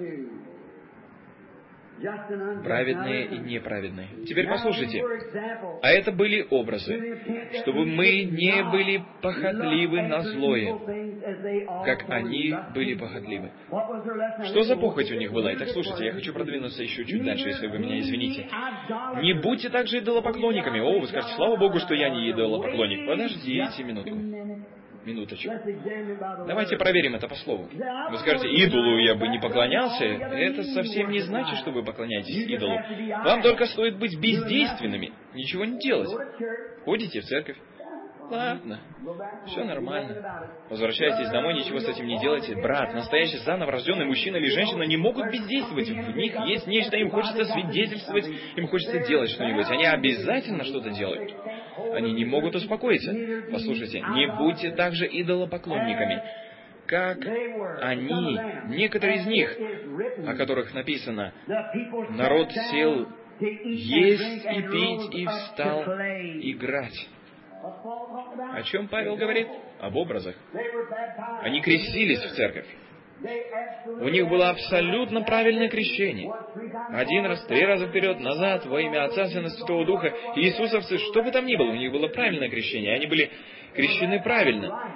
Праведные и неправедные. Теперь послушайте. А это были образы, чтобы мы не были похотливы на злое, как они были похотливы. Что за похоть у них была? Итак, слушайте, я хочу продвинуться еще чуть дальше, если вы меня извините. Не будьте также идолопоклонниками. О, вы скажете: «Слава Богу, что я не идолопоклонник». Подождите минутку. Минуточку. Давайте проверим это по слову. Вы скажете: «Идолу я бы не поклонялся». Это совсем не значит, что вы поклоняетесь идолу. Вам только стоит быть бездейственными, ничего не делать. Ходите в церковь. Ладно, все нормально. Возвращайтесь домой, ничего с этим не делайте. Брат, настоящий заново рожденный мужчина или женщина не могут бездействовать. В них есть нечто, им хочется свидетельствовать, им хочется делать что-нибудь. Они обязательно что-то делают. Они не могут успокоиться. Послушайте, не будьте также идолопоклонниками, как они, некоторые из них, о которых написано: «Народ сел есть и пить и встал играть». О чем Павел говорит? Об образах. Они крестились в церковь. У них было абсолютно правильное крещение. Один раз, три раза вперед, назад, во имя Отца, Сына, Святого Духа. Иисусовцы, что бы там ни было, у них было правильное крещение. Они были крещены правильно.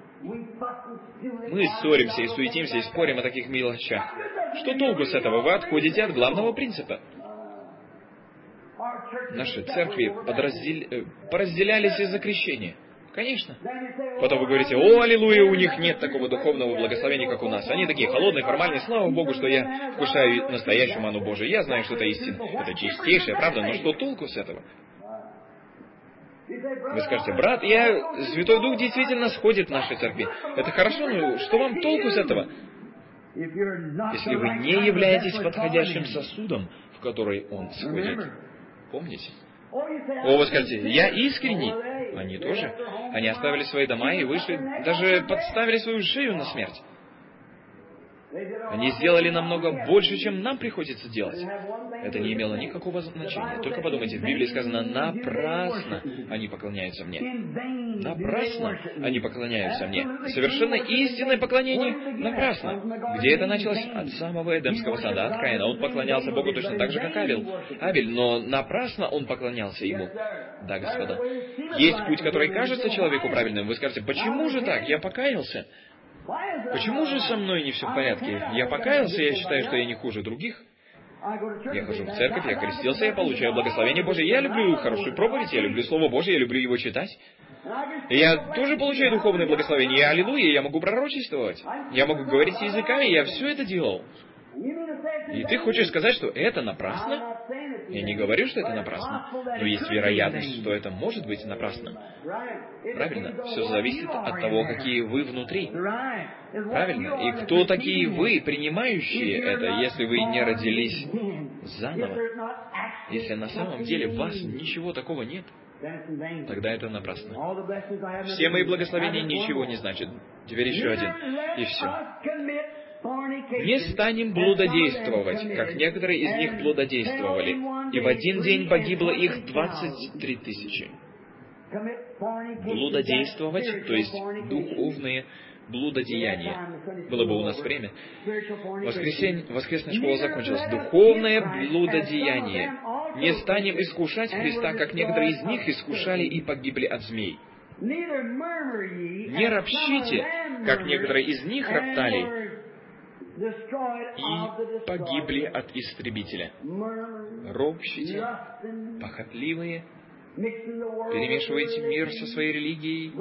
Мы ссоримся и суетимся и спорим о таких мелочах. Что толку с этого? Вы отходите от главного принципа. Наши церкви подраздел... поразделялись из-за крещения. Конечно. Потом вы говорите: «О, аллилуйя, у них нет такого духовного благословения, как у нас. Они такие холодные, формальные. Слава Богу, что я вкушаю настоящую ману Божию. Я знаю, что это истина. Это чистейшая правда, но что толку с этого?» Вы скажете: «Брат, я... Святой Дух действительно сходит в нашей церкви. Это хорошо, но что вам толку с этого?» Если вы не являетесь подходящим сосудом, в который Он сходит. Помните? О, вы скажете, я искренний. Они тоже. Они оставили свои дома и вышли, даже подставили свою шею на смерть. Они сделали намного больше, чем нам приходится делать. Это не имело никакого значения. Только подумайте, в Библии сказано, напрасно они поклоняются мне. Напрасно они поклоняются мне. Совершенно истинное поклонение напрасно. Где это началось? От самого Эдемского сада, от Каина. Он поклонялся Богу точно так же, как Авель. Авель, но напрасно он поклонялся Ему. Да, господа. Есть путь, который кажется человеку правильным. Вы скажете, почему же так? Я покаялся. Почему же со мной не все в порядке? Я покаялся, я считаю, что я не хуже других. Я хожу в церковь, я крестился, я получаю благословение Божие. Я люблю хорошую проповедь, я люблю Слово Божие, я люблю его читать. И я тоже получаю духовное благословение. Я аллилуйя, я могу пророчествовать. Я могу говорить языками, я все это делал. И ты хочешь сказать, что это напрасно? Я не говорю, что это напрасно, но есть вероятность, что это может быть напрасным. Правильно? Все зависит от того, какие вы внутри. Правильно? И кто такие вы, принимающие это, если вы не родились заново? Если на самом деле в вас ничего такого нет, тогда это напрасно. Все мои благословения ничего не значат. Теперь еще один. И все. Не станем блудодействовать, как некоторые из них блудодействовали, и в один день погибло их двадцать три тысячи. Блудодействовать, то есть духовные блудодеяния. Было бы у нас время. Воскресень... Воскресная школа закончилась. Духовное блудодеяние. Не станем искушать Христа, как некоторые из них искушали и погибли от змей. Не ропщите, как некоторые из них роптали и погибли от истребителя. Ропщите, похотливые, перемешиваете мир со своей религией,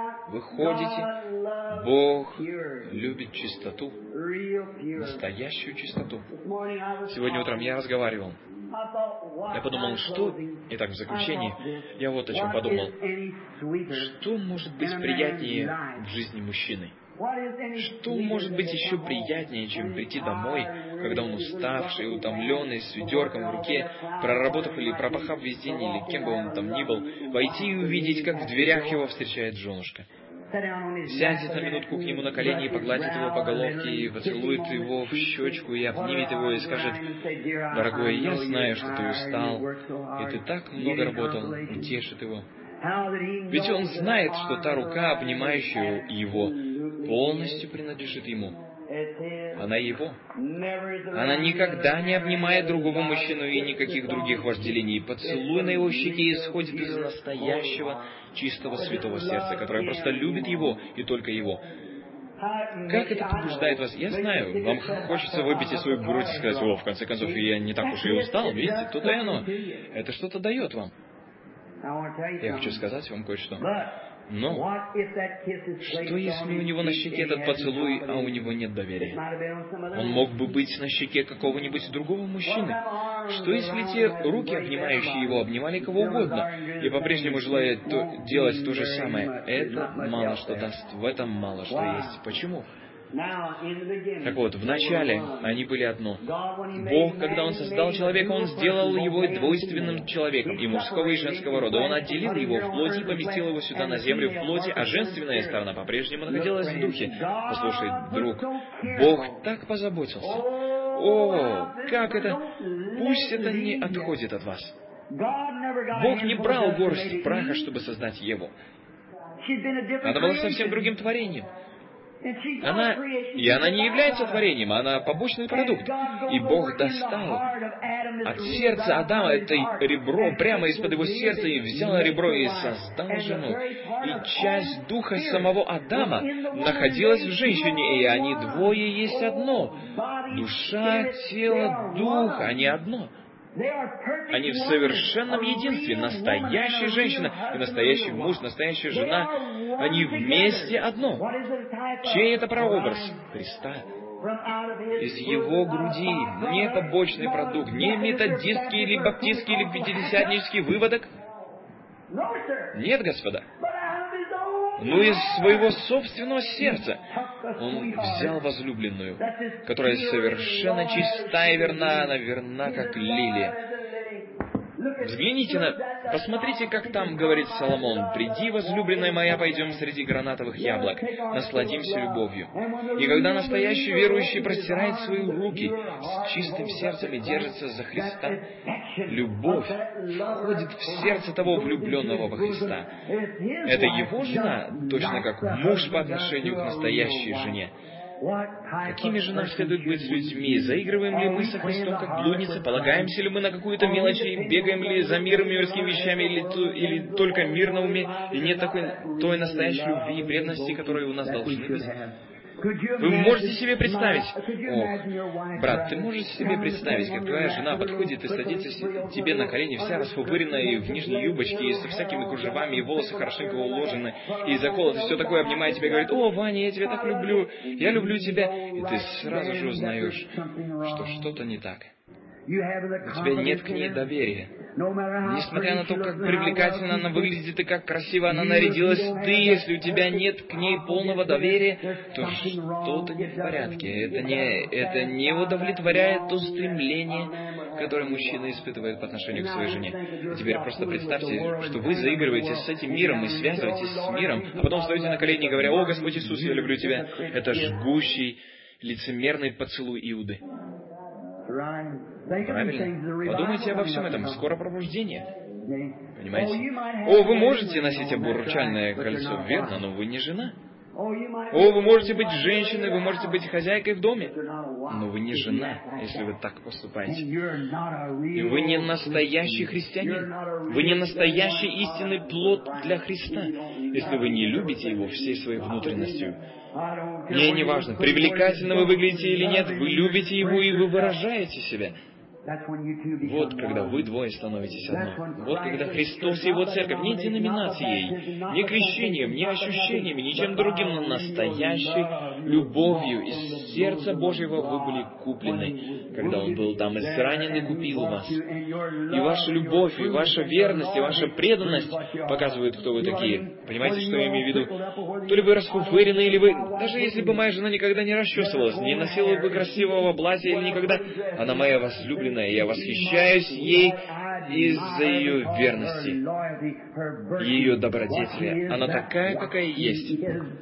выходите. Бог любит чистоту, настоящую чистоту. Сегодня утром я разговаривал. Я подумал, что... Итак, в заключение, я вот о чем подумал. Что может быть приятнее в жизни мужчины? Что может быть еще приятнее, чем прийти домой, когда он уставший, утомленный, с ведерком в руке, проработав или пропахав весь день, или кем бы он там ни был, войти и увидеть, как в дверях его встречает женушка. Сядет на минутку к нему на колени и погладит его по головке, и поцелует его в щечку, и обнимет его, и скажет: «Дорогой, я знаю, что ты устал, и ты так много работал», утешит его. Ведь он знает, что та рука, обнимающая его, полностью принадлежит ему. Она его. Она никогда не обнимает другого мужчину и никаких других вожделений. Поцелуй на его щеке исходит из настоящего, чистого, святого сердца, которое просто любит его и только его. Как это побуждает вас? Я знаю, вам хочется выбить из свою грудь и сказать: «О, в конце концов, я не так уж и устал». Видите, то-то и оно. Это что-то дает вам. Я хочу сказать вам кое-что. Но, что если у него на щеке этот поцелуй, а у него нет доверия? Он мог бы быть на щеке какого-нибудь другого мужчины. Что если те руки, обнимающие его, обнимали кого угодно, и по-прежнему желая то, делать то же самое? Это мало что даст, в этом мало что есть. Почему? Так вот, вначале они были одно. Бог, когда Он создал человека, Он сделал его двойственным человеком, и мужского, и женского рода. Он отделил его в плоти и поместил его сюда на землю в плоти, а женственная сторона по-прежнему находилась в духе. Послушай, друг, Бог так позаботился. О, как это? Пусть это не отходит от вас. Бог не брал горсть праха, чтобы создать Еву. Она была совсем другим творением. Она, и она не является творением, она побочный продукт. И Бог достал от сердца Адама это ребро прямо из-под его сердца и взял ребро и создал жену. И часть духа самого Адама находилась в женщине, и они двое есть одно. Душа, тело, дух, они одно. Они в совершенном единстве. Настоящая женщина и настоящий муж, настоящая жена, они вместе одно. Чей это прообраз? Христа. Из его груди не побочный продукт, не методистский или баптистский или пятидесятнический выводок. Нет, господа. но из своего собственного сердца Он взял возлюбленную, которая совершенно чиста и верна, она верна, как лилия. Взгляните на... Посмотрите, как там говорит Соломон: «Приди, возлюбленная моя, пойдем среди гранатовых яблок, насладимся любовью». И когда настоящий верующий простирает свои руки с чистым сердцем и держится за Христа, любовь входит в сердце того влюбленного во Христа. Это его жена, точно как муж по отношению к настоящей жене. Какими же нам следует быть с людьми? Заигрываем ли мы со Христом как блудницы? Полагаемся ли мы на какую-то мелочь? И бегаем ли за миром и мирскими вещами? Или, то, или только мир на уме? И нет такой той настоящей любви и преданности, которые у нас должны быть? Вы можете себе представить, ох, брат, ты можешь себе представить, как твоя жена подходит и садится тебе на колени, вся расфуфыренная и в нижней юбочке, и со всякими кружевами, и волосы хорошенько уложены, и заколоты, все такое, обнимает тебя и говорит: «О, Ваня, я тебя так люблю, я люблю тебя». И ты сразу же узнаешь, что что-то не так. У тебя нет к ней доверия. Несмотря на то, как привлекательно она выглядит и как красиво она нарядилась, ты, если у тебя нет к ней полного доверия, то что-то не в порядке. Это не, это не удовлетворяет то стремление, которое мужчина испытывает по отношению к своей жене. И теперь просто представьте, что вы заигрываете с этим миром и связываетесь с миром, а потом встаете на колени, говоря: «О, Господь Иисус, я люблю тебя». Это жгущий, лицемерный поцелуй Иуды. Правильно? Подумайте обо всем этом. Скоро пробуждение. Понимаете? О, вы можете носить обручальное кольцо, верно, но вы не жена. О, вы можете быть женщиной, вы можете быть хозяйкой в доме, но вы не жена, если вы так поступаете. И вы не настоящий христианин. Вы не настоящий истинный плод для Христа, если вы не любите Его всей своей внутренностью. Мне не важно, привлекательно вы выглядите или нет, вы любите Его и вы выражаете себя. Вот когда вы двое становитесь одно. Вот когда Христос и Его Церковь не деноминацией, не крещением, не ощущениями, ничем другим, но настоящей любовью из сердца Божьего вы были куплены, когда Он был там изранен и купил вас. И ваша любовь, и ваша верность, и ваша преданность показывают, кто вы такие. Понимаете, что я имею в виду? То ли вы расфуфырены, или вы... Даже если бы моя жена никогда не расчесывалась, не носила бы красивого платья, или никогда... Она моя возлюбленная, и я восхищаюсь ей из-за ее верности, ее добродетели. Она такая, какая есть.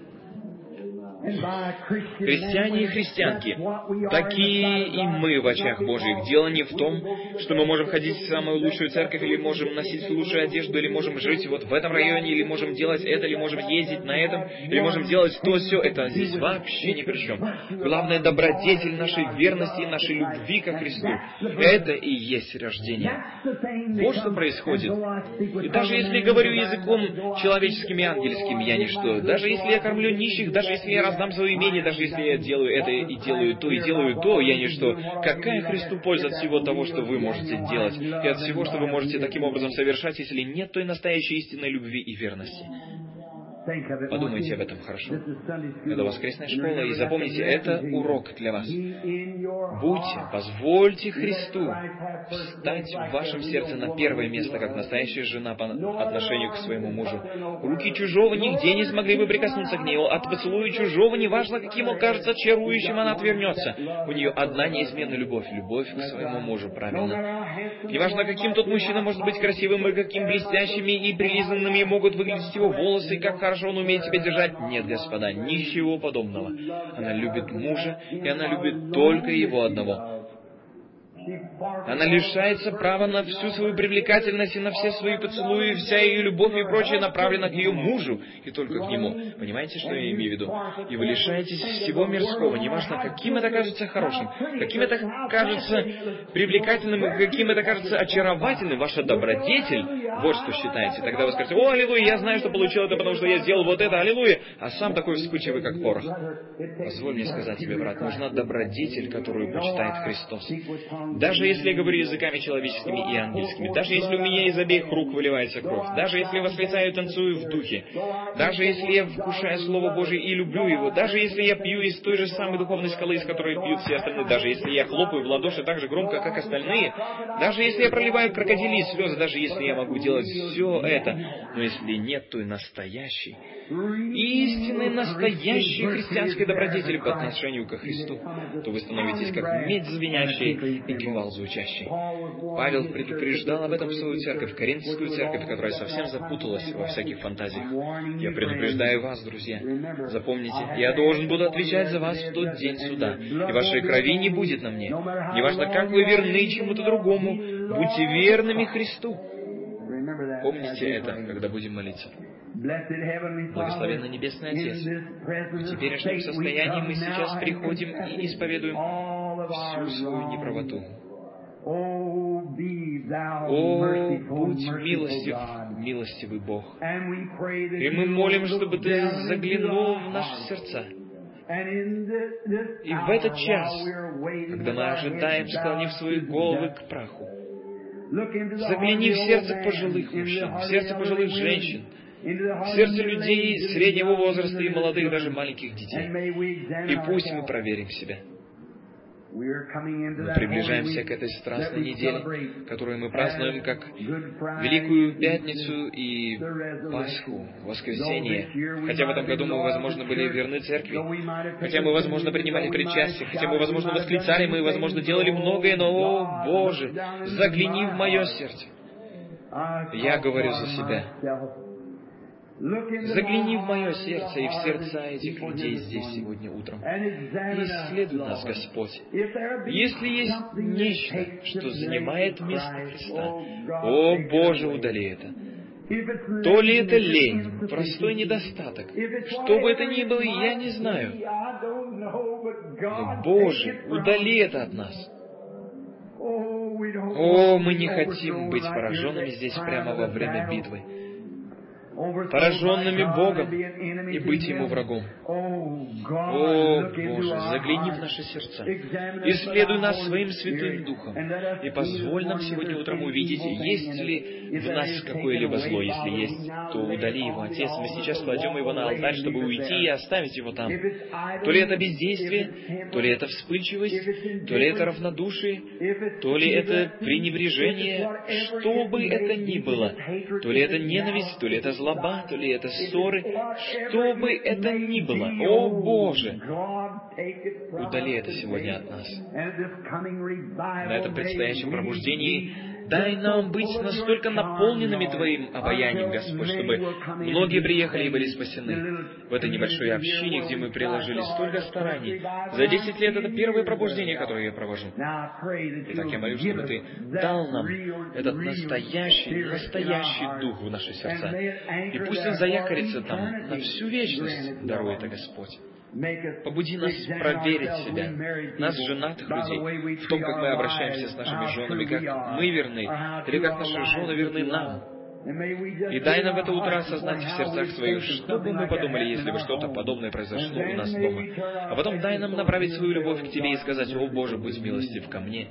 Христиане и христианки, такие и мы в очах Божьих. Дело не в том, что мы можем ходить в самую лучшую церковь, или можем носить лучшую одежду, или можем жить вот в этом районе, или можем делать это, или можем ездить на этом, или можем делать то, все. Это здесь вообще ни при чем. Главное, добродетель нашей верности и нашей любви ко Христу. Это и есть рождение. Вот что происходит. И даже если я говорю языком человеческим и ангельским, я ничто. Даже если я кормлю нищих, даже если я раздам свое имение, даже если я делаю это и делаю то, и делаю то, я ничто. Какая Христу польза от всего того, что вы можете делать, и от всего, что вы можете таким образом совершать, если нет той настоящей истинной любви и верности? Подумайте об этом хорошо. Это воскресная школа, и запомните, это урок для вас. Будьте, позвольте Христу встать в вашем сердце на первое место, как настоящая жена по отношению к своему мужу. Руки чужого нигде не смогли бы прикоснуться к ней. От поцелуя чужого, неважно, каким он кажется чарующим, она отвернется. У нее одна неизменная любовь, любовь к своему мужу, правильно? Неважно, каким тот мужчина может быть красивым, и каким блестящими и прилизанными могут выглядеть его волосы, как хорошо он умеет себя держать. Нет, господа, ничего подобного. Она любит мужа, и она любит только его одного. Она лишается права на всю свою привлекательность и на все свои поцелуи, вся ее любовь и прочее направлена к ее мужу и только к нему. Понимаете, что я имею в виду? И вы лишаетесь всего мирского, неважно, каким это кажется хорошим, каким это кажется привлекательным, и каким это кажется очаровательным, ваша добродетель, вот что считаете. Тогда вы скажете: «О, аллилуйя, я знаю, что получил это, потому что я сделал вот это, аллилуйя», а сам такой вспыльчивый, как порох. Позволь мне сказать тебе, брат, нужна добродетель, которую почитает Христос. Даже если я говорю языками человеческими и ангельскими, даже если у меня из обеих рук выливается кровь, даже если я восклицаю и танцую в духе, даже если я вкушаю Слово Божие и люблю его, даже если я пью из той же самой духовной скалы, из которой пьют все остальные, даже если я хлопаю в ладоши так же громко, как остальные, даже если я проливаю крокодильи слезы, даже если я могу делать все это, но если нет той настоящей, истинной, настоящей христианской добродетели по отношению ко Христу, то вы становитесь как медь звенящая и кимвал звучащий. Павел предупреждал об этом свою церковь, Коринфскую церковь, которая совсем запуталась во всяких фантазиях. Я предупреждаю вас, друзья. Запомните, я должен буду отвечать за вас в тот день суда, и вашей крови не будет на мне. Неважно, как вы верны чему-то другому, будьте верными Христу. Помните это, когда будем молиться. Благословенный Небесный Отец, в теперешнем состоянии мы сейчас приходим и исповедуем всю свою неправоту. О, будь милостив, милостивый Бог. И мы молим, чтобы Ты заглянул в наши сердца. И в этот час, когда мы ожидаем, склонив свои головы к праху, загляни в сердце пожилых мужчин, в сердце пожилых женщин, в сердце людей среднего возраста и молодых, даже маленьких детей. И пусть мы проверим себя. Мы приближаемся к этой страстной неделе, которую мы празднуем как Великую Пятницу и Пасху, Воскресенье. Хотя в этом году мы, возможно, были верны Церкви, хотя мы, возможно, принимали причастие, хотя мы, возможно, восклицали, мы, возможно, делали многое, но, о, Боже, загляни в мое сердце. Я говорю за себя. Загляни в мое сердце и в сердца этих людей здесь сегодня утром. И исследуй нас, Господь. Если есть нечто, что занимает место Христа, о, Боже, удали это. То ли это лень, простой недостаток, что бы это ни было, я не знаю. Но, Боже, удали это от нас. О, мы не хотим быть пораженными здесь прямо во время битвы, пораженными Богом и быть Ему врагом. О, Боже, загляни в наши сердца, исследуй нас Своим Святым Духом, и позволь нам сегодня утром увидеть, есть ли в нас какое-либо зло. Если есть, то удали его, Отец. Мы сейчас кладем его на алтарь, чтобы уйти и оставить его там. То ли это бездействие, то ли это вспыльчивость, то ли это равнодушие, то ли это пренебрежение, что бы это ни было, то ли это ненависть, то ли это злоба, то ли это ссоры, что бы это ни было. О, Боже! Удали это сегодня от нас. На этом предстоящем пробуждении дай нам быть настолько наполненными Твоим обаянием, Господь, чтобы многие приехали и были спасены в этой небольшой общине, где мы приложили столько стараний. За десять лет это первое пробуждение, которое я провожу. Итак, я молюсь, чтобы Ты дал нам этот настоящий, настоящий дух в наши сердца. И пусть он заякорится там на всю вечность, даруй это, Господь. Побуди нас проверить себя, нас, женатых людей, в том, как мы обращаемся с нашими женами, как мы верны, или как наши жены верны нам. И дай нам в это утро осознать в сердцах своих, что бы мы подумали, если бы что-то подобное произошло у нас дома. А потом дай нам направить свою любовь к Тебе и сказать: «О, Боже, будь милостив ко мне».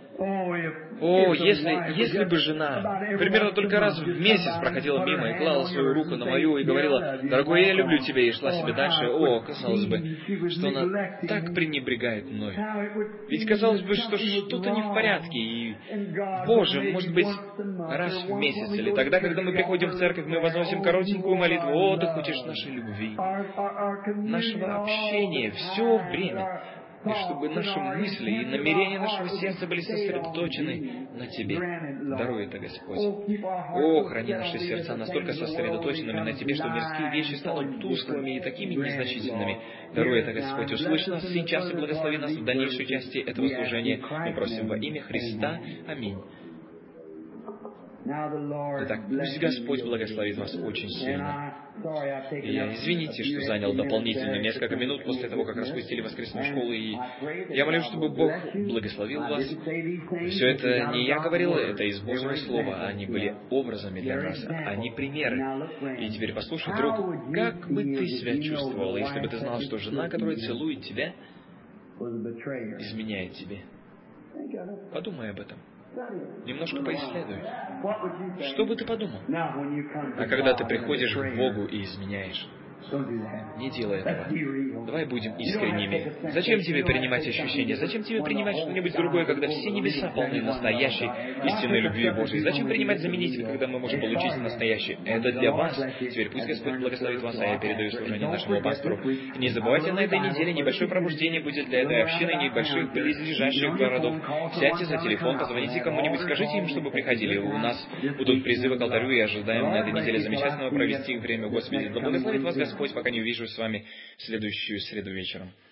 О, если, если бы жена примерно только раз в месяц проходила мимо и клала свою руку на мою и говорила: «Дорогой, я люблю тебя», и шла себе дальше, о, казалось бы, что она так пренебрегает мной. Ведь казалось бы, что что-то не в порядке, и, Боже, может быть, раз в месяц, или тогда, когда мы приходим в церковь, мы возносим коротенькую молитву: «О, Ты хочешь нашей любви, нашего общения все время». И чтобы наши мысли и намерения нашего сердца были сосредоточены на Тебе. Даруй это, Господь. О, храни наши сердца настолько сосредоточенными на Тебе, что мирские вещи станут тусклыми и такими незначительными. Даруй это, Господь. Услышь нас сейчас и благослови нас в дальнейшей части этого служения. Мы просим во имя Христа. Аминь. Итак, пусть Господь благословит вас очень сильно. И я, извините, что занял дополнительные несколько минут после того, как распустили воскресную школу, и я молю, чтобы Бог благословил вас. Все это не я говорил, это из Божьего Слова. Они были образами для нас, они примеры. И теперь послушай, друг, как бы ты себя чувствовал, если бы ты знал, что жена, которая целует тебя, изменяет тебе? Подумай об этом. Немножко поисследуй. Что бы ты подумал? А когда ты приходишь к Богу и изменяешь, Не делай этого. Давай будем искренними. Зачем тебе принимать ощущения? Зачем тебе принимать что-нибудь другое, когда все небеса полны настоящей истинной любви Божьей? Зачем принимать заменитель, когда мы можем получить настоящий? Это для вас. Теперь пусть Господь благословит вас, а я передаю служение нашему пастору. Не забывайте, на этой неделе небольшое пробуждение будет для этой общины небольших близлежащих городов. Сядьте за телефон, позвоните кому-нибудь, скажите им, чтобы приходили. У нас будут призывы к алтарю, и ожидаем на этой неделе замечательного провести время в Господе. Да благословит вас Господь, пока не увижу с вами в следующую среду вечером.